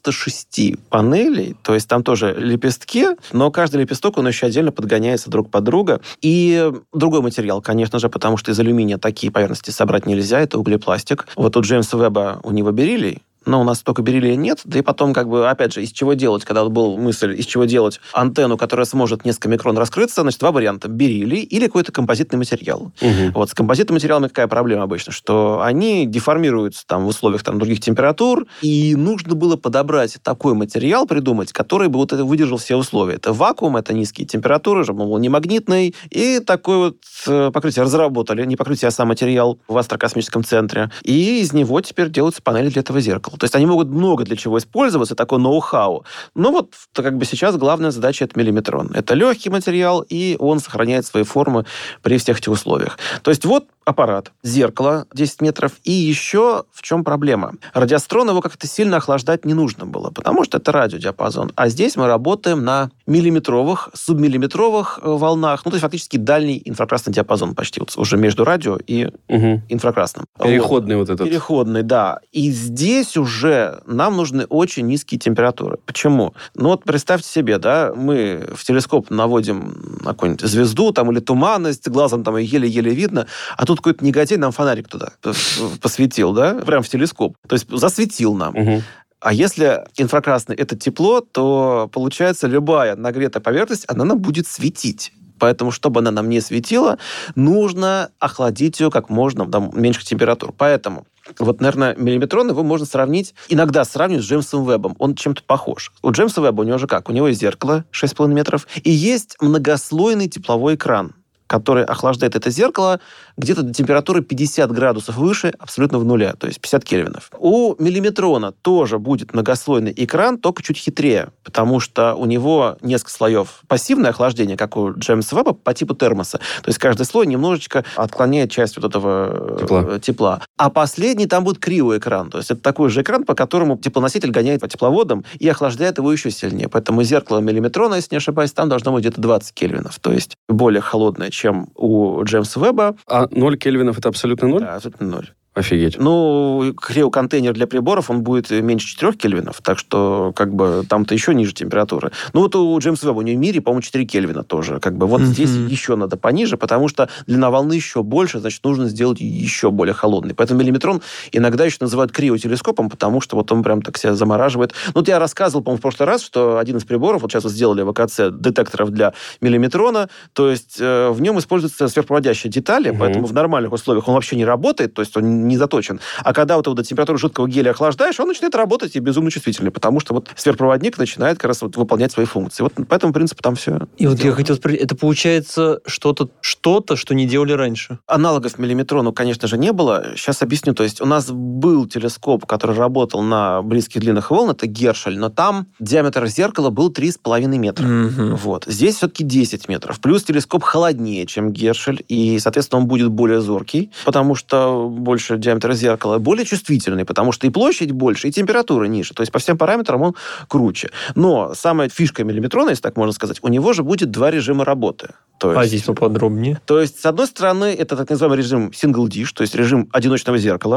96 панелей, то есть там тоже лепестки, но каждый лепесток, он еще отдельно подгоняется друг под друга. И другой материал, конечно же, потому что из алюминия такие поверхности собрать нельзя, это углепластик. Вот у Джеймса Веба у него бериллий, но у нас столько бериллия нет, да и потом, как бы, опять же, из чего делать, когда вот была мысль, из чего делать антенну, которая сможет несколько микрон раскрыться, значит, два варианта. Бериллий или какой-то композитный материал. Вот с композитными материалами какая проблема обычно? Что они деформируются там в условиях там других температур, и нужно было подобрать такой материал, придумать, который бы вот это выдержал все условия. Это вакуум, это низкие температуры, чтобы он был не магнитный, и такое вот покрытие разработали, не покрытие, а сам материал в астрокосмическом центре, и из него теперь делаются панели для этого зеркала. То есть они могут много для чего использоваться, такое ноу-хау. Но вот как бы сейчас главная задача — это миллиметрон. Это легкий материал, и он сохраняет свои формы при всех этих условиях. То есть вот аппарат, зеркало 10 метров, и еще в чем проблема? Радиоастрон его как-то сильно охлаждать не нужно было, потому что это радиодиапазон. А здесь мы работаем на миллиметровых, субмиллиметровых волнах, ну, то есть фактически дальний инфракрасный диапазон почти вот уже между радио и инфракрасным. Переходный вот этот. Переходный, да. И здесь уже нам нужны очень низкие температуры. Почему? Ну, вот представьте себе, да, мы в телескоп наводим на какую-нибудь звезду там, или туманность, глазом там еле-еле видно, а тут какой-то негодяй нам фонарик туда посветил, да, прям в телескоп. То есть засветил нам. А если инфракрасный — это тепло, то, получается, любая нагретая поверхность, она нам будет светить. Поэтому, чтобы она нам не светила, нужно охладить ее как можно до меньших температур. Поэтому вот, наверное, миллиметрон его можно сравнить, иногда сравнивать с Джеймсом Вебом. Он чем-то похож. У Джеймса Веба у него же как? У него есть зеркало 6,5 метров, и есть многослойный тепловой экран, который охлаждает это зеркало где-то до температуры 50 градусов выше, абсолютно в нуле, то есть 50 кельвинов. У миллиметрона тоже будет многослойный экран, только чуть хитрее, потому что у него несколько слоев пассивное охлаждение, как у Джеймса Веба, по типу термоса. То есть каждый слой немножечко отклоняет часть вот этого тепла. А последний там будет кривой экран. То есть это такой же экран, по которому теплоноситель гоняет по тепловодам и охлаждает его еще сильнее. Поэтому зеркало миллиметрона, если не ошибаюсь, там должно быть где-то 20 кельвинов. То есть более холодное, чем у Джеймса Веба. А 0 кельвинов — это абсолютно 0? Да, абсолютно 0. Офигеть. Ну, криоконтейнер для приборов, он будет меньше 4 кельвинов, так что, как бы, там-то еще ниже температуры. Ну, вот у Джеймса Веба, у него в мире, по-моему, 4 кельвина тоже. Как бы, вот здесь еще надо пониже, потому что длина волны еще больше, значит, нужно сделать еще более холодный. Поэтому миллиметрон иногда еще называют криотелескопом, потому что вот он прям так себя замораживает. Ну, вот я рассказывал, по-моему, в прошлый раз, что один из приборов, вот сейчас вот сделали в ВКЦ детекторов для миллиметрона, то есть в нем используются сверхпроводящие детали, поэтому в нормальных условиях он вообще не работает, то есть он не заточен. А когда вот до температуры жидкого гелия охлаждаешь, он начинает работать и безумно чувствительный, потому что вот сверхпроводник начинает как раз вот выполнять свои функции. Вот по этому принципу там все. И вот я хотел спросить, это получается что-то, что не делали раньше? Аналогов миллиметрону, конечно же, не было. Сейчас объясню. То есть у нас был телескоп, который работал на близких длинных волн, это Гершель, но там диаметр зеркала был 3,5 метра. Вот. Здесь все-таки 10 метров. Плюс телескоп холоднее, чем Гершель, и, соответственно, он будет более зоркий, потому что больше диаметр зеркала, более чувствительный, потому что и площадь больше, и температура ниже. То есть по всем параметрам он круче. Но самая фишка миллиметрона, если так можно сказать, у него же будет два режима работы. То есть, а здесь поподробнее? То есть, с одной стороны, это так называемый режим single dish, то есть режим одиночного зеркала.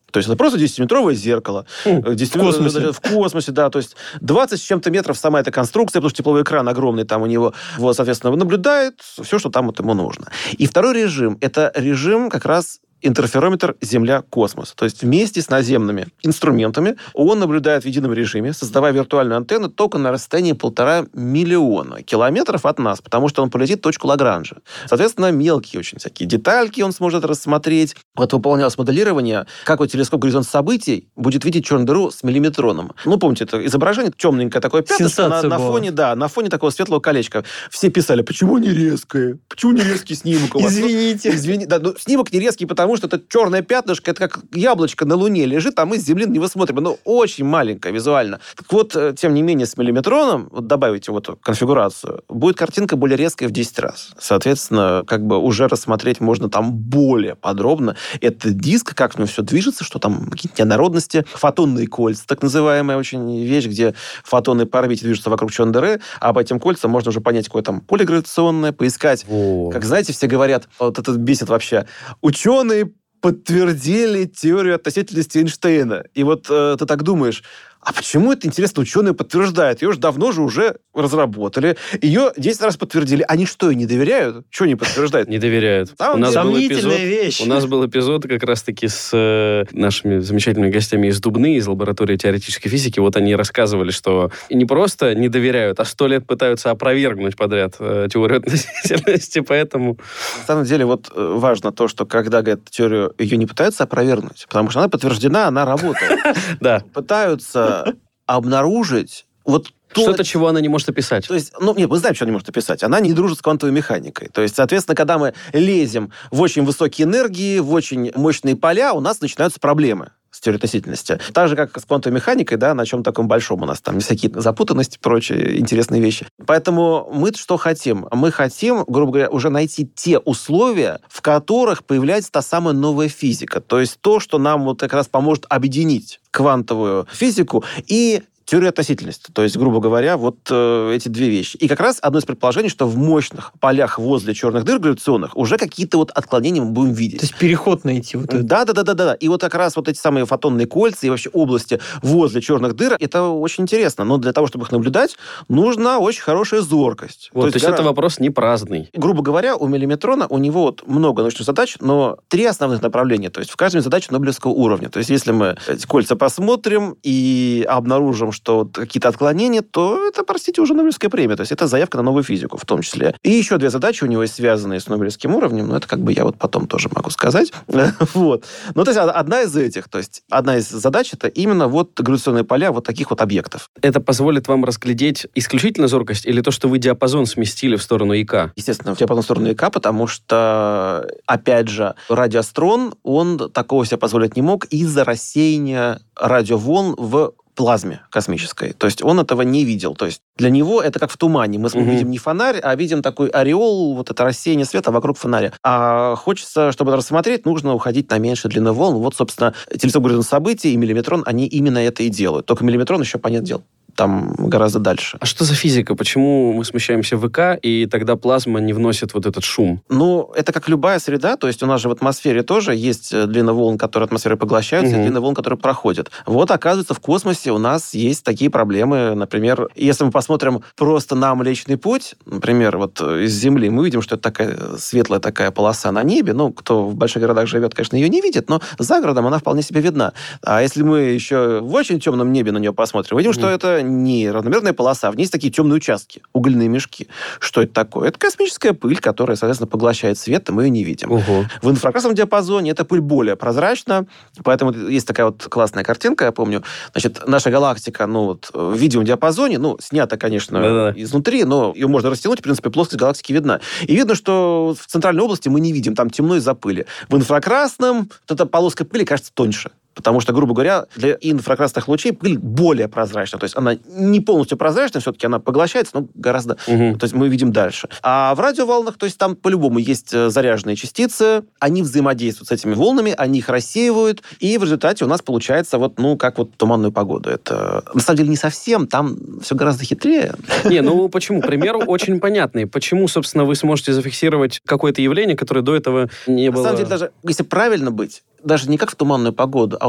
То есть это просто 10-метровое зеркало. В космосе. В космосе, да. То есть 20 с чем-то метров сама эта конструкция, потому что тепловой экран огромный там у него. Вот, соответственно, наблюдает все, что там вот ему нужно. И второй режим – это режим как раз интерферометр Земля-космос. То есть вместе с наземными инструментами он наблюдает в едином режиме, создавая виртуальную антенну только на расстоянии 1,5 миллиона километров от нас, потому что он полетит в точку Лагранжа. Соответственно, мелкие очень всякие детальки он сможет рассмотреть. Вот выполнялось моделирование, как вот телескоп «Горизонт событий» будет видеть черную дыру с миллиметроном. Ну, помните, это изображение, темненькое такое пятнышко на фоне, да, на фоне такого светлого колечка. Все писали, почему не резкое? Почему не резкий снимок у вас? Извините. Да, ну, снимок не резкий, потому что это черное пятнышко, это как яблочко на Луне лежит, а мы с Земли на него смотрим. Оно очень маленькое визуально. Так вот, тем не менее, с миллиметроном, вот добавите вот конфигурацию, будет картинка более резкая в 10 раз. Соответственно, как бы уже рассмотреть можно там более подробно этот диск, как в нем все движется, что там какие-то неоднородности. Фотонные кольца, так называемая очень вещь, где фотоны по орбите движутся вокруг черной дыры, а по этим кольцам можно уже понять, какое там поле гравитационное, поискать. Как, знаете, все говорят, вот это бесит вообще, ученые подтвердили теорию относительности Эйнштейна. И вот ты так думаешь, а почему это, интересно, ученые подтверждают? Ее же давно уже разработали. Ее 10 раз подтвердили. Они что, и не доверяют? Что не подтверждают? Не доверяют. Сомнительная вещь. У нас был эпизод как раз-таки с нашими замечательными гостями из Дубны, из лаборатории теоретической физики. Вот они рассказывали, что не просто не доверяют, а 100 лет пытаются опровергнуть подряд теорию относительности, поэтому... На самом деле, вот важно то, что когда, говорят, теорию, ее не пытаются опровергнуть, потому что она подтверждена, она работает. Да. Пытаются обнаружить вот что-то, чего она не может описать. То есть, ну, нет, мы знаем, что она не может описать. Она не дружит с квантовой механикой. То есть, соответственно, когда мы лезем в очень высокие энергии, в очень мощные поля, у нас начинаются проблемы с теорией относительности. Так же, как с квантовой механикой, да, на чем таком большом у нас там всякие запутанности, прочие интересные вещи. Поэтому мы что хотим? Мы хотим, грубо говоря, уже найти те условия, в которых появляется та самая новая физика. То есть то, что нам вот как раз поможет объединить квантовую физику и теорию относительности. То есть, грубо говоря, вот эти две вещи. И как раз одно из предположений, что в мощных полях возле черных дыр гравитационных уже какие-то вот отклонения мы будем видеть. То есть переход найти. Вот это. Да. И вот как раз вот эти самые фотонные кольца и вообще области возле черных дыр, это очень интересно. Но для того, чтобы их наблюдать, нужна очень хорошая зоркость. Вот, то есть это вопрос не праздный. Грубо говоря, у миллиметрона, у него вот много научных задач, но 3 основных направления. То есть в каждой задаче Нобелевского уровня. То есть если мы эти кольца посмотрим и обнаружим, что вот какие-то отклонения, то это, простите, уже Нобелевская премия. То есть это заявка на новую физику в том числе. И еще 2 задачи у него есть, связанные с Нобелевским уровнем, но это как бы я вот потом тоже могу сказать. Вот. Ну, то есть одна из этих, то есть одна из задач, это именно вот гравитационные поля вот таких вот объектов. Это позволит вам разглядеть исключительно зоркость или то, что вы диапазон сместили в сторону ИК? Естественно, в диапазон в сторону ИК, потому что, опять же, радиоастрон, он такого себе позволить не мог из-за рассеяния радиоволн в плазме космической. То есть он этого не видел. То есть для него это как в тумане. Мы видим не фонарь, а видим такой ореол, вот это рассеяние света вокруг фонаря. А хочется, чтобы это рассмотреть, нужно уходить на меньшую длину волн. Вот, собственно, телескоп «Горизонт событий» и миллиметрон, они именно это и делают. Только миллиметрон еще, понятное дело, там гораздо дальше. А что за физика? Почему мы смещаемся в ИК, и тогда плазма не вносит вот этот шум? Ну, это как любая среда, то есть у нас же в атмосфере тоже есть длина волн, которые атмосферой поглощаются, и длина волн, которые проходят. Вот, оказывается, в космосе у нас есть такие проблемы. Например, если мы посмотрим просто на Млечный Путь, например, вот из Земли, мы видим, что это такая светлая такая полоса на небе. Ну, кто в больших городах живет, конечно, ее не видит, но за городом она вполне себе видна. А если мы еще в очень темном небе на нее посмотрим, видим, что это не равномерная полоса, в ней есть такие темные участки, угольные мешки. Что это такое? Это космическая пыль, которая, соответственно, поглощает свет, и мы ее не видим. В инфракрасном диапазоне эта пыль более прозрачна, поэтому есть такая вот классная картинка, я помню. Значит, наша галактика, ну, вот, в видимом диапазоне, ну, снята, конечно, изнутри, но ее можно растянуть, в принципе, плоскость галактики видна. И видно, что в центральной области мы не видим, там темно из-за пыли. В инфракрасном вот эта полоска пыли кажется тоньше. Потому что, грубо говоря, для инфракрасных лучей пыль более прозрачна. То есть она не полностью прозрачна, все-таки она поглощается, но гораздо... То есть мы видим дальше. А в радиоволнах, то есть там по-любому есть заряженные частицы, они взаимодействуют с этими волнами, они их рассеивают, и в результате у нас получается вот, ну, как вот туманную погоду. Это, на самом деле, не совсем, там все гораздо хитрее. Не, ну почему? Пример очень понятный. Почему, собственно, вы сможете зафиксировать какое-то явление, которое до этого не было... На самом деле, даже если правильно быть, даже не как в туманную погоду, а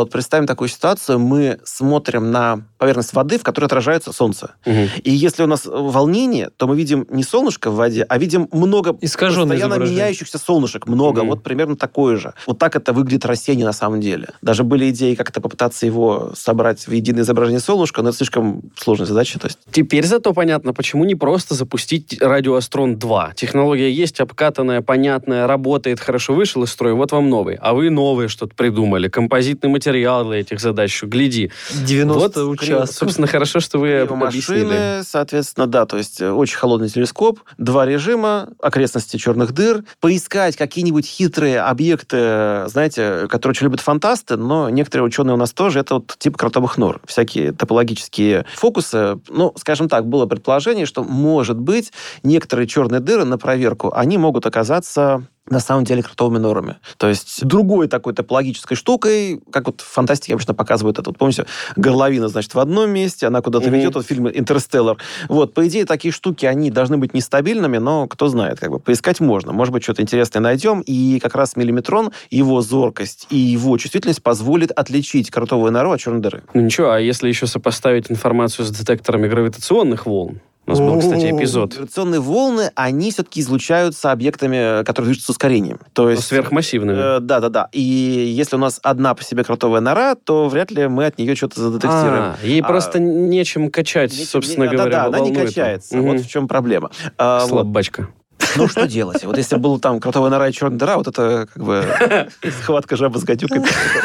вот представим такую ситуацию, мы смотрим на поверхность воды, в которой отражается солнце. И если у нас волнение, то мы видим не солнышко в воде, а видим много постоянно меняющихся солнышек. Много. Вот примерно такое же. Вот так это выглядит растение на самом деле. Даже были идеи как-то попытаться его собрать в единое изображение солнышка, но это слишком сложная задача. То есть... Теперь зато понятно, почему не просто запустить Радиоастрон 2. Технология есть, обкатанная, понятная, работает, хорошо вышел из строя, вот вам новый. А вы новые что-то придумали. Композитный материал для этих задач. Гляди. 90 участков. Собственно, хорошо, что вы объяснили. Машины, соответственно, да, то есть очень холодный телескоп, 2 режима, окрестности черных дыр, поискать какие-нибудь хитрые объекты, знаете, которые очень любят фантасты, но некоторые ученые у нас тоже, это вот типа кротовых нор. Всякие топологические фокусы. Ну, скажем так, было предположение, что, может быть, некоторые черные дыры на проверку, они могут оказаться на самом деле кротовыми норами. То есть другой такой топологической штукой, как вот в фантастике обычно показывают это. Вот помните, горловина, значит, в одном месте, она куда-то ведет, вот фильм «Интерстеллар». Вот, по идее, такие штуки, они должны быть нестабильными, но кто знает, как бы, поискать можно. Может быть, что-то интересное найдем, и как раз миллиметрон, его зоркость и его чувствительность позволит отличить кротовую нору от черной дыры. Ну ничего, а если еще сопоставить информацию с детекторами гравитационных волн? У нас был, кстати, эпизод. Гравитационные волны, они все-таки излучаются объектами, которые движутся с ускорением. То есть, сверхмассивными. Да. И если у нас одна по себе кротовая нора, то вряд ли мы от нее что-то задетектируем. Ей просто нечем качать, собственно говоря, да, она не качается. Вот в чем проблема. Слабачка. Ну, что делать? Вот если был там кротовая нора и черная дыра, вот это как бы схватка жаба с гадюкой.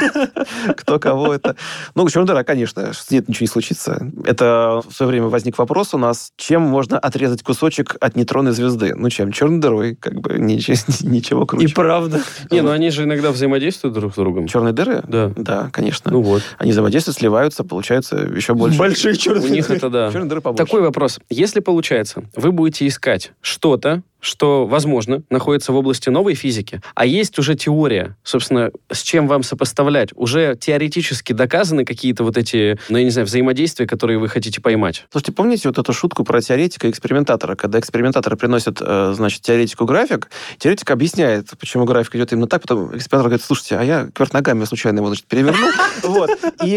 Кто кого это. Ну, черная дыра, конечно, нет, ничего не случится. Это в свое время возник вопрос у нас, чем можно отрезать кусочек от нейтронной звезды? Ну, чем? Черной дырой, как бы ничего круче. И правда. Не, ну они же иногда взаимодействуют друг с другом. Черные дыры? Да. Да, конечно. Ну вот. Они взаимодействуют, сливаются, получается еще больше. Большие черные дыры. У них это да. Черные дыры побольше. Такой вопрос. Если получается, вы будете искать что-то, что, возможно, находится в области новой физики, а есть уже теория, собственно, с чем вам сопоставлять. Уже теоретически доказаны какие-то вот эти, ну, я не знаю, взаимодействия, которые вы хотите поймать. Слушайте, помните вот эту шутку про теоретика и экспериментатора? Когда экспериментаторы приносят, значит, теоретику график, теоретик объясняет, почему график идет именно так, потом экспериментатор говорит, слушайте, а я кверх ногами случайно его, значит, перевернул. Вот.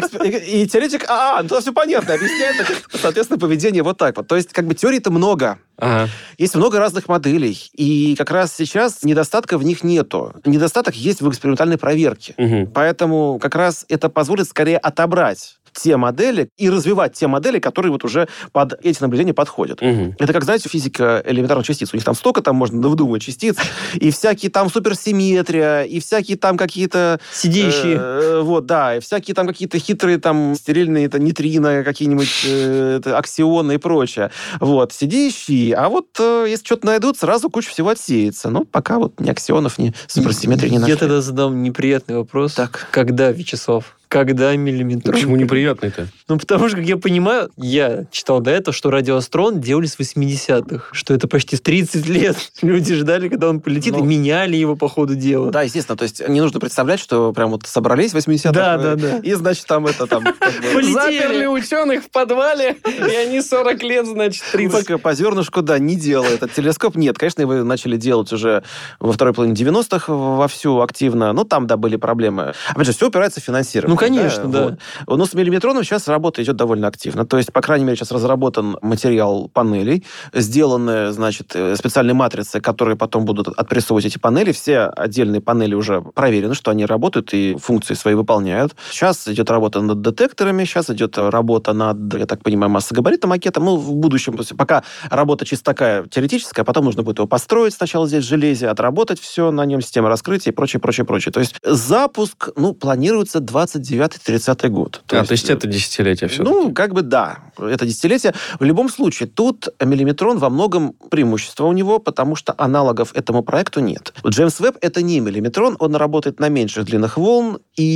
И теоретик, ну, тогда все понятно, объясняет, соответственно, поведение вот так вот. То есть, как бы, теорий-то много. Есть много разных моделей, и как раз сейчас недостатка в них нету. Недостаток есть в экспериментальной проверке. Поэтому как раз это позволит скорее отобрать те модели и развивать те модели, которые вот уже под эти наблюдения подходят. Это как, знаете, физика элементарных частиц. У них там столько там можно выдумывать частиц, и всякие там суперсимметрия, и всякие там какие-то... Сидящие. Вот, да, и всякие там какие-то хитрые там стерильные нейтрино, какие-нибудь аксионы и прочее. Вот, сидящие. А вот если что-то найдут, сразу куча всего отсеется. Но пока вот ни аксионов, ни суперсимметрии не нашли. Я тогда задам неприятный вопрос. Так. Когда, Вячеслав? Когда миллиметрон? Почему неприятный-то? Ну, потому что, как я понимаю, я читал до этого, что радиоастрон делали с 80-х, что это почти 30 лет. Люди ждали, когда он полетит, и меняли его по ходу дела. Да, естественно. То есть не нужно представлять, что прям вот собрались в 80-х. Да. И, значит, там это там... Заперли ученых в подвале, и они 40 лет, значит, 30. Только по зернышку, да, не делают. Этот телескоп нет. Конечно, его начали делать уже во второй половине 90-х вовсю активно. Но там, да, были проблемы. Опять же, все упирается в финансирование. Ну, конечно, да. Вот. Но с миллиметроном сейчас работа идет довольно активно. То есть, по крайней мере, сейчас разработан материал панелей, сделаны, значит, специальные матрицы, которые потом будут отпрессовывать эти панели. Все отдельные панели уже проверены, что они работают и функции свои выполняют. Сейчас идет работа над детекторами, сейчас идет работа над, я так понимаю, массогабаритным макетом. Ну, в будущем, то есть, пока работа чисто такая теоретическая, потом нужно будет его построить сначала здесь в железе, отработать все на нем, система раскрытия и прочее. То есть, запуск, планируется 29-30 год. То есть это десятилетие все-таки? Ну, как бы да, это десятилетие. В любом случае, тут миллиметрон во многом преимущество у него, потому что аналогов этому проекту нет. Джеймс Веб — это не миллиметрон, он работает на меньших длинных волн,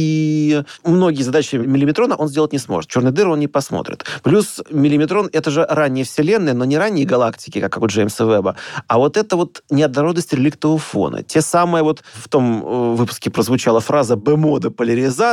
и многие задачи миллиметрона он сделать не сможет. Черные дыры он не посмотрит. Плюс миллиметрон — это же ранние вселенные, но не ранние галактики, как у Джеймса Веба, а вот это вот неоднородность реликтового фона. Те самые вот в том выпуске прозвучала фраза «б-мода поляризации»,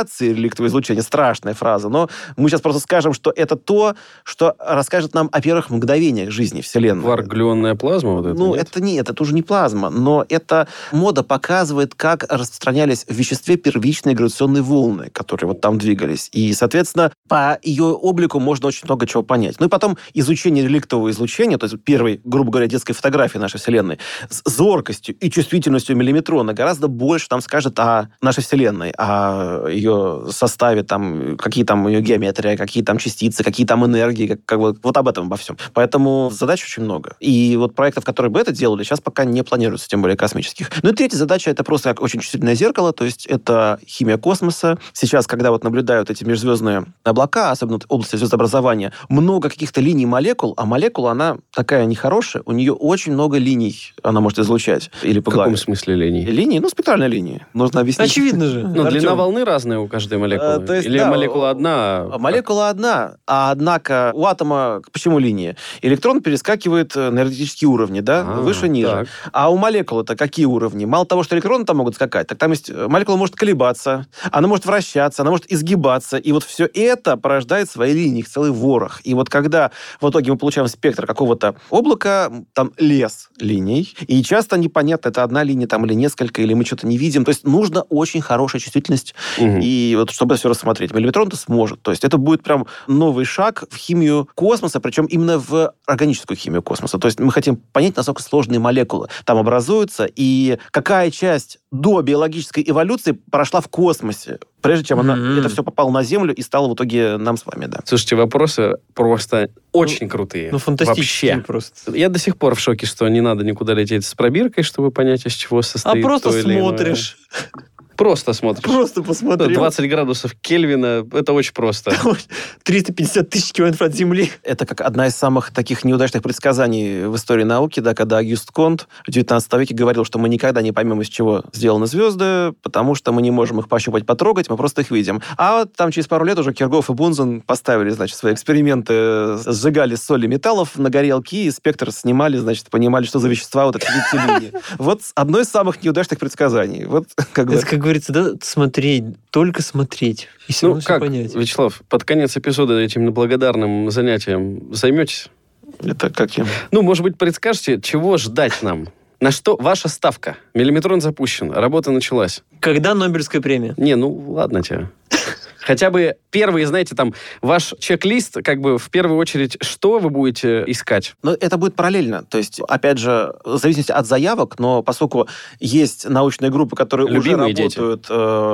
реликтовое излучение. Страшная фраза. Но мы сейчас просто скажем, что это то, что расскажет нам о первых мгновениях жизни Вселенной. Кварк-глюонная плазма? Вот это, ну, это уже не плазма, но эта мода показывает, как распространялись в веществе первичные гравитационные волны, которые вот там двигались. И, соответственно, по ее облику можно очень много чего понять. Ну и потом изучение реликтового излучения, то есть первой, грубо говоря, детской фотографии нашей Вселенной, с зоркостью и чувствительностью миллиметрона гораздо больше там скажет о нашей Вселенной, о ее составе, там, какие там ее геометрия, какие там частицы, какие там энергии, вот об этом обо всем. Поэтому задач очень много. И вот проектов, которые бы это делали, сейчас пока не планируется, тем более космических. Ну и третья задача — это просто очень чувствительное зеркало, то есть это химия космоса. Сейчас, когда вот наблюдают эти межзвездные облака, особенно в области звездообразования, много каких-то линий молекул, а молекула, она такая нехорошая, у нее очень много линий она может излучать или В каком смысле линий? Линии? Ну, спектральные линии. Нужно объяснить. Очевидно же. Ну, длина волны разная у каждой молекулы. То есть, Или да, молекула одна? Молекула одна, а однако у атома почему линии? Электрон перескакивает на энергетические уровни, да, выше-ниже. Так. А у молекулы-то какие уровни? Мало того, что электроны там могут скакать, так там есть молекула может колебаться, она может вращаться, она может изгибаться, и вот все это порождает свои линии, их целый ворох. И вот когда в итоге мы получаем спектр какого-то облака, там лес линий, и часто непонятно, это одна линия там или несколько, или мы что-то не видим. То есть нужно очень хорошая чувствительность, и вот чтобы это все рассмотреть. Миллиметрон-то сможет. То есть это будет прям новый шаг в химию космоса, причем именно в органическую химию космоса. То есть мы хотим понять, насколько сложные молекулы там образуются, и какая часть до биологической эволюции прошла в космосе, прежде чем это все попало на Землю и стало в итоге нам с вами, да. Слушайте, вопросы просто очень крутые. Ну, фантастические вообще. просто. Я до сих пор в шоке, что не надо никуда лететь с пробиркой, чтобы понять, из чего состоит А просто то или иное. смотришь. Просто смотришь. Просто посмотри. 20 градусов Кельвина, это очень просто. 350 тысяч километров от Земли. Это как одна из самых таких неудачных предсказаний в истории науки, да, когда Агюст Конт в 19 веке говорил, что мы никогда не поймем, из чего сделаны звезды, потому что мы не можем их пощупать, потрогать, мы просто их видим. А вот там через пару лет уже Киргоф и Бунзен поставили, значит, свои эксперименты, сжигали соли металлов на горелке и спектр снимали, значит, понимали, что за вещества вот эти линии. Вот одно из самых неудачных предсказаний. Вот как бы... Это, как говорится, да, смотреть, только смотреть. И все равно все как, понять. Вячеслав, под конец эпизода этим благодарным занятием займетесь? Это каким? Ну, может быть, предскажете, чего ждать нам? На что ваша ставка? Миллиметрон запущен, работа началась. Когда Нобелевская премия? Не, ну, ладно тебе. Хотя бы первый, знаете, там, ваш чек-лист, как бы, в первую очередь, что вы будете искать? Но это будет параллельно. То есть, опять же, в зависимости от заявок, но поскольку есть научные группы, которые Любимые уже работают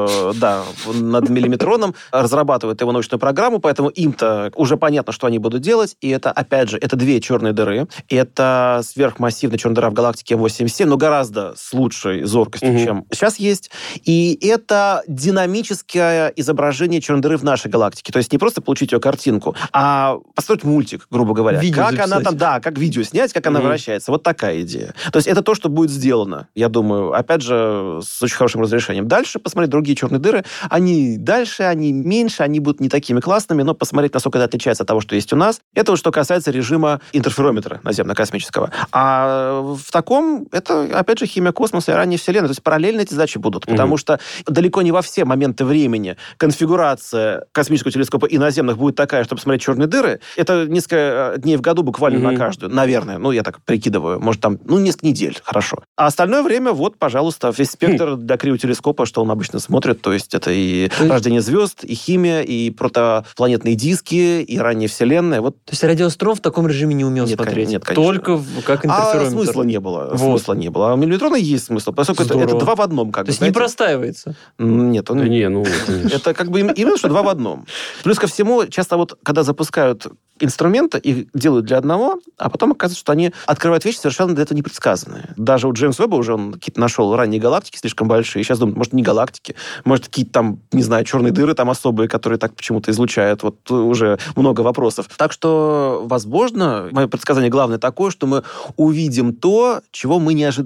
над миллиметроном, разрабатывают его научную программу, поэтому им-то уже понятно, что они будут делать. И это, опять же, это две черные дыры. Это сверхмассивная черная дыра в галактике М87, но гораздо с лучшей зоркостью, чем сейчас есть. И это динамическое изображение черной дыры в нашей галактике. То есть не просто получить ее картинку, а построить мультик, грубо говоря. Видео как записать. она там, да, как видео снять, как она вращается. Вот такая идея. То есть это то, что будет сделано, я думаю, опять же, с очень хорошим разрешением. Дальше посмотреть другие черные дыры. Они дальше, они меньше, они будут не такими классными, но посмотреть, насколько это отличается от того, что есть у нас. Это вот что касается режима интерферометра наземно-космического. А в таком, это, опять же, химия космоса и ранняя Вселенная. То есть параллельно эти задачи будут, потому что далеко не во все моменты времени конфигурация космического телескопа и наземных будет такая, чтобы смотреть черные дыры. Это несколько дней в году буквально на каждую. Наверное. Ну, я так прикидываю. Может, там, несколько недель. Хорошо. А остальное время, вот, пожалуйста, весь спектр для криотелескопа, что он обычно смотрит. То есть это и рождение звезд, и химия, и протопланетные диски, и ранняя Вселенная. Вот. То есть радиоастрон в таком режиме не умел смотреть? Нет, конечно. Только как интерферометр? Смысла не было. Вот. Смысла не было. А у миллиметрона есть смысл, поскольку это два в одном. Как То бы, есть не простаивается? Нет, он... конечно. Это как бы именно что два в одном. Плюс ко всему, часто вот, когда запускают инструменты, их делают для одного, а потом оказывается, что они открывают вещи совершенно для этого не предсказанные. Даже у Джеймса Уэбба уже он какие-то нашел ранние галактики слишком большие. Сейчас думают, может, не галактики, может, какие-то там, не знаю, черные дыры там особые, которые так почему-то излучают. Вот уже много вопросов. Так что, возможно, мое предсказание главное такое, что мы увидим то, чего мы не ожидали.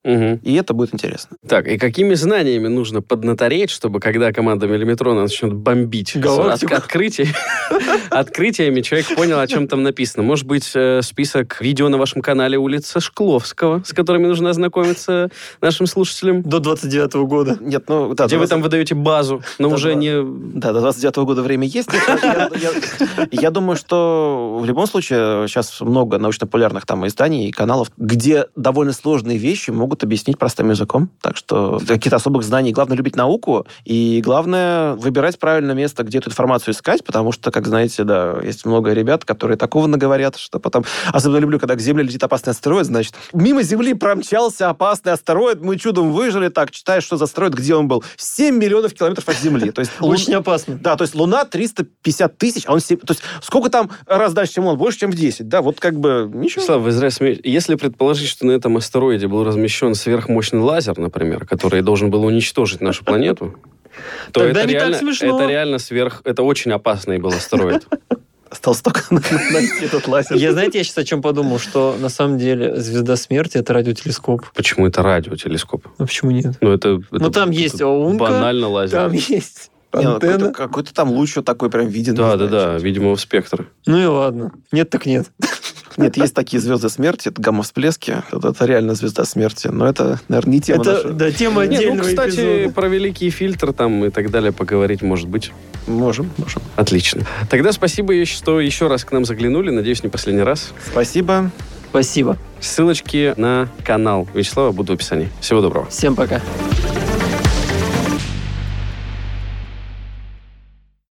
Мгм. И это будет интересно. Так, и какими знаниями нужно поднатореть, чтобы когда команда Миллиметрона начнет бомбить Галактику. открытиями, человек понял, о чем там написано? Может быть, список видео на вашем канале улицы Шкловского, с которыми нужно ознакомиться нашим слушателям? До 29-го года. Нет, ну... Да, Где вы там выдаете базу, но Да, уже да. не... Да, до 29-го года время есть. Я думаю, что в любом случае сейчас много научно-популярных там изданий и каналов, где довольно сложные вещи могут объяснить простым языком. Так что каких-то особых знаний. Главное любить науку, и главное выбирать правильное место, где эту информацию искать, потому что, как знаете, да, есть много ребят, которые такого наговорят, что потом... Особенно люблю, когда к Земле летит опасный астероид, значит, мимо Земли промчался опасный астероид, мы чудом выжили, так, читаешь, что за астероид, где он был. 7 миллионов километров от Земли. То есть Очень опасно. Да, то есть Луна 350 тысяч, а он... То есть сколько там раз дальше, чем он? Больше, чем в 10. Да, вот как бы ничего. Слава, вы зря смеетесь. Если предположить, что на этом астероиде был размещен сверхмощный лазер, например, который должен был уничтожить нашу планету, то Тогда это не так реально, смешно. это реально это очень опасный был астероид. Осталось только найти этот лазер. Знаете, я сейчас о чем подумал, что на самом деле звезда смерти — это радиотелескоп. Почему это радиотелескоп? Ну почему нет? Ну, это там есть ОУНка, банально лазер. там есть Не, ну, антенна. какой-то там луч вот такой прям виден. Да, видимого спектра. Ну и ладно. Нет так нет. Нет, есть такие звезды смерти, это гамма-всплески, это реально звезда смерти, но это, наверное, не тема Это, наша. да, тема Не, ну, отдельного кстати, эпизода. про великий фильтр там и так далее поговорить, может быть. Можем. Отлично. Тогда спасибо, что еще раз к нам заглянули. Надеюсь, не последний раз. Спасибо. Спасибо. Ссылочки на канал Вячеслава будут в описании. Всего доброго. Всем пока.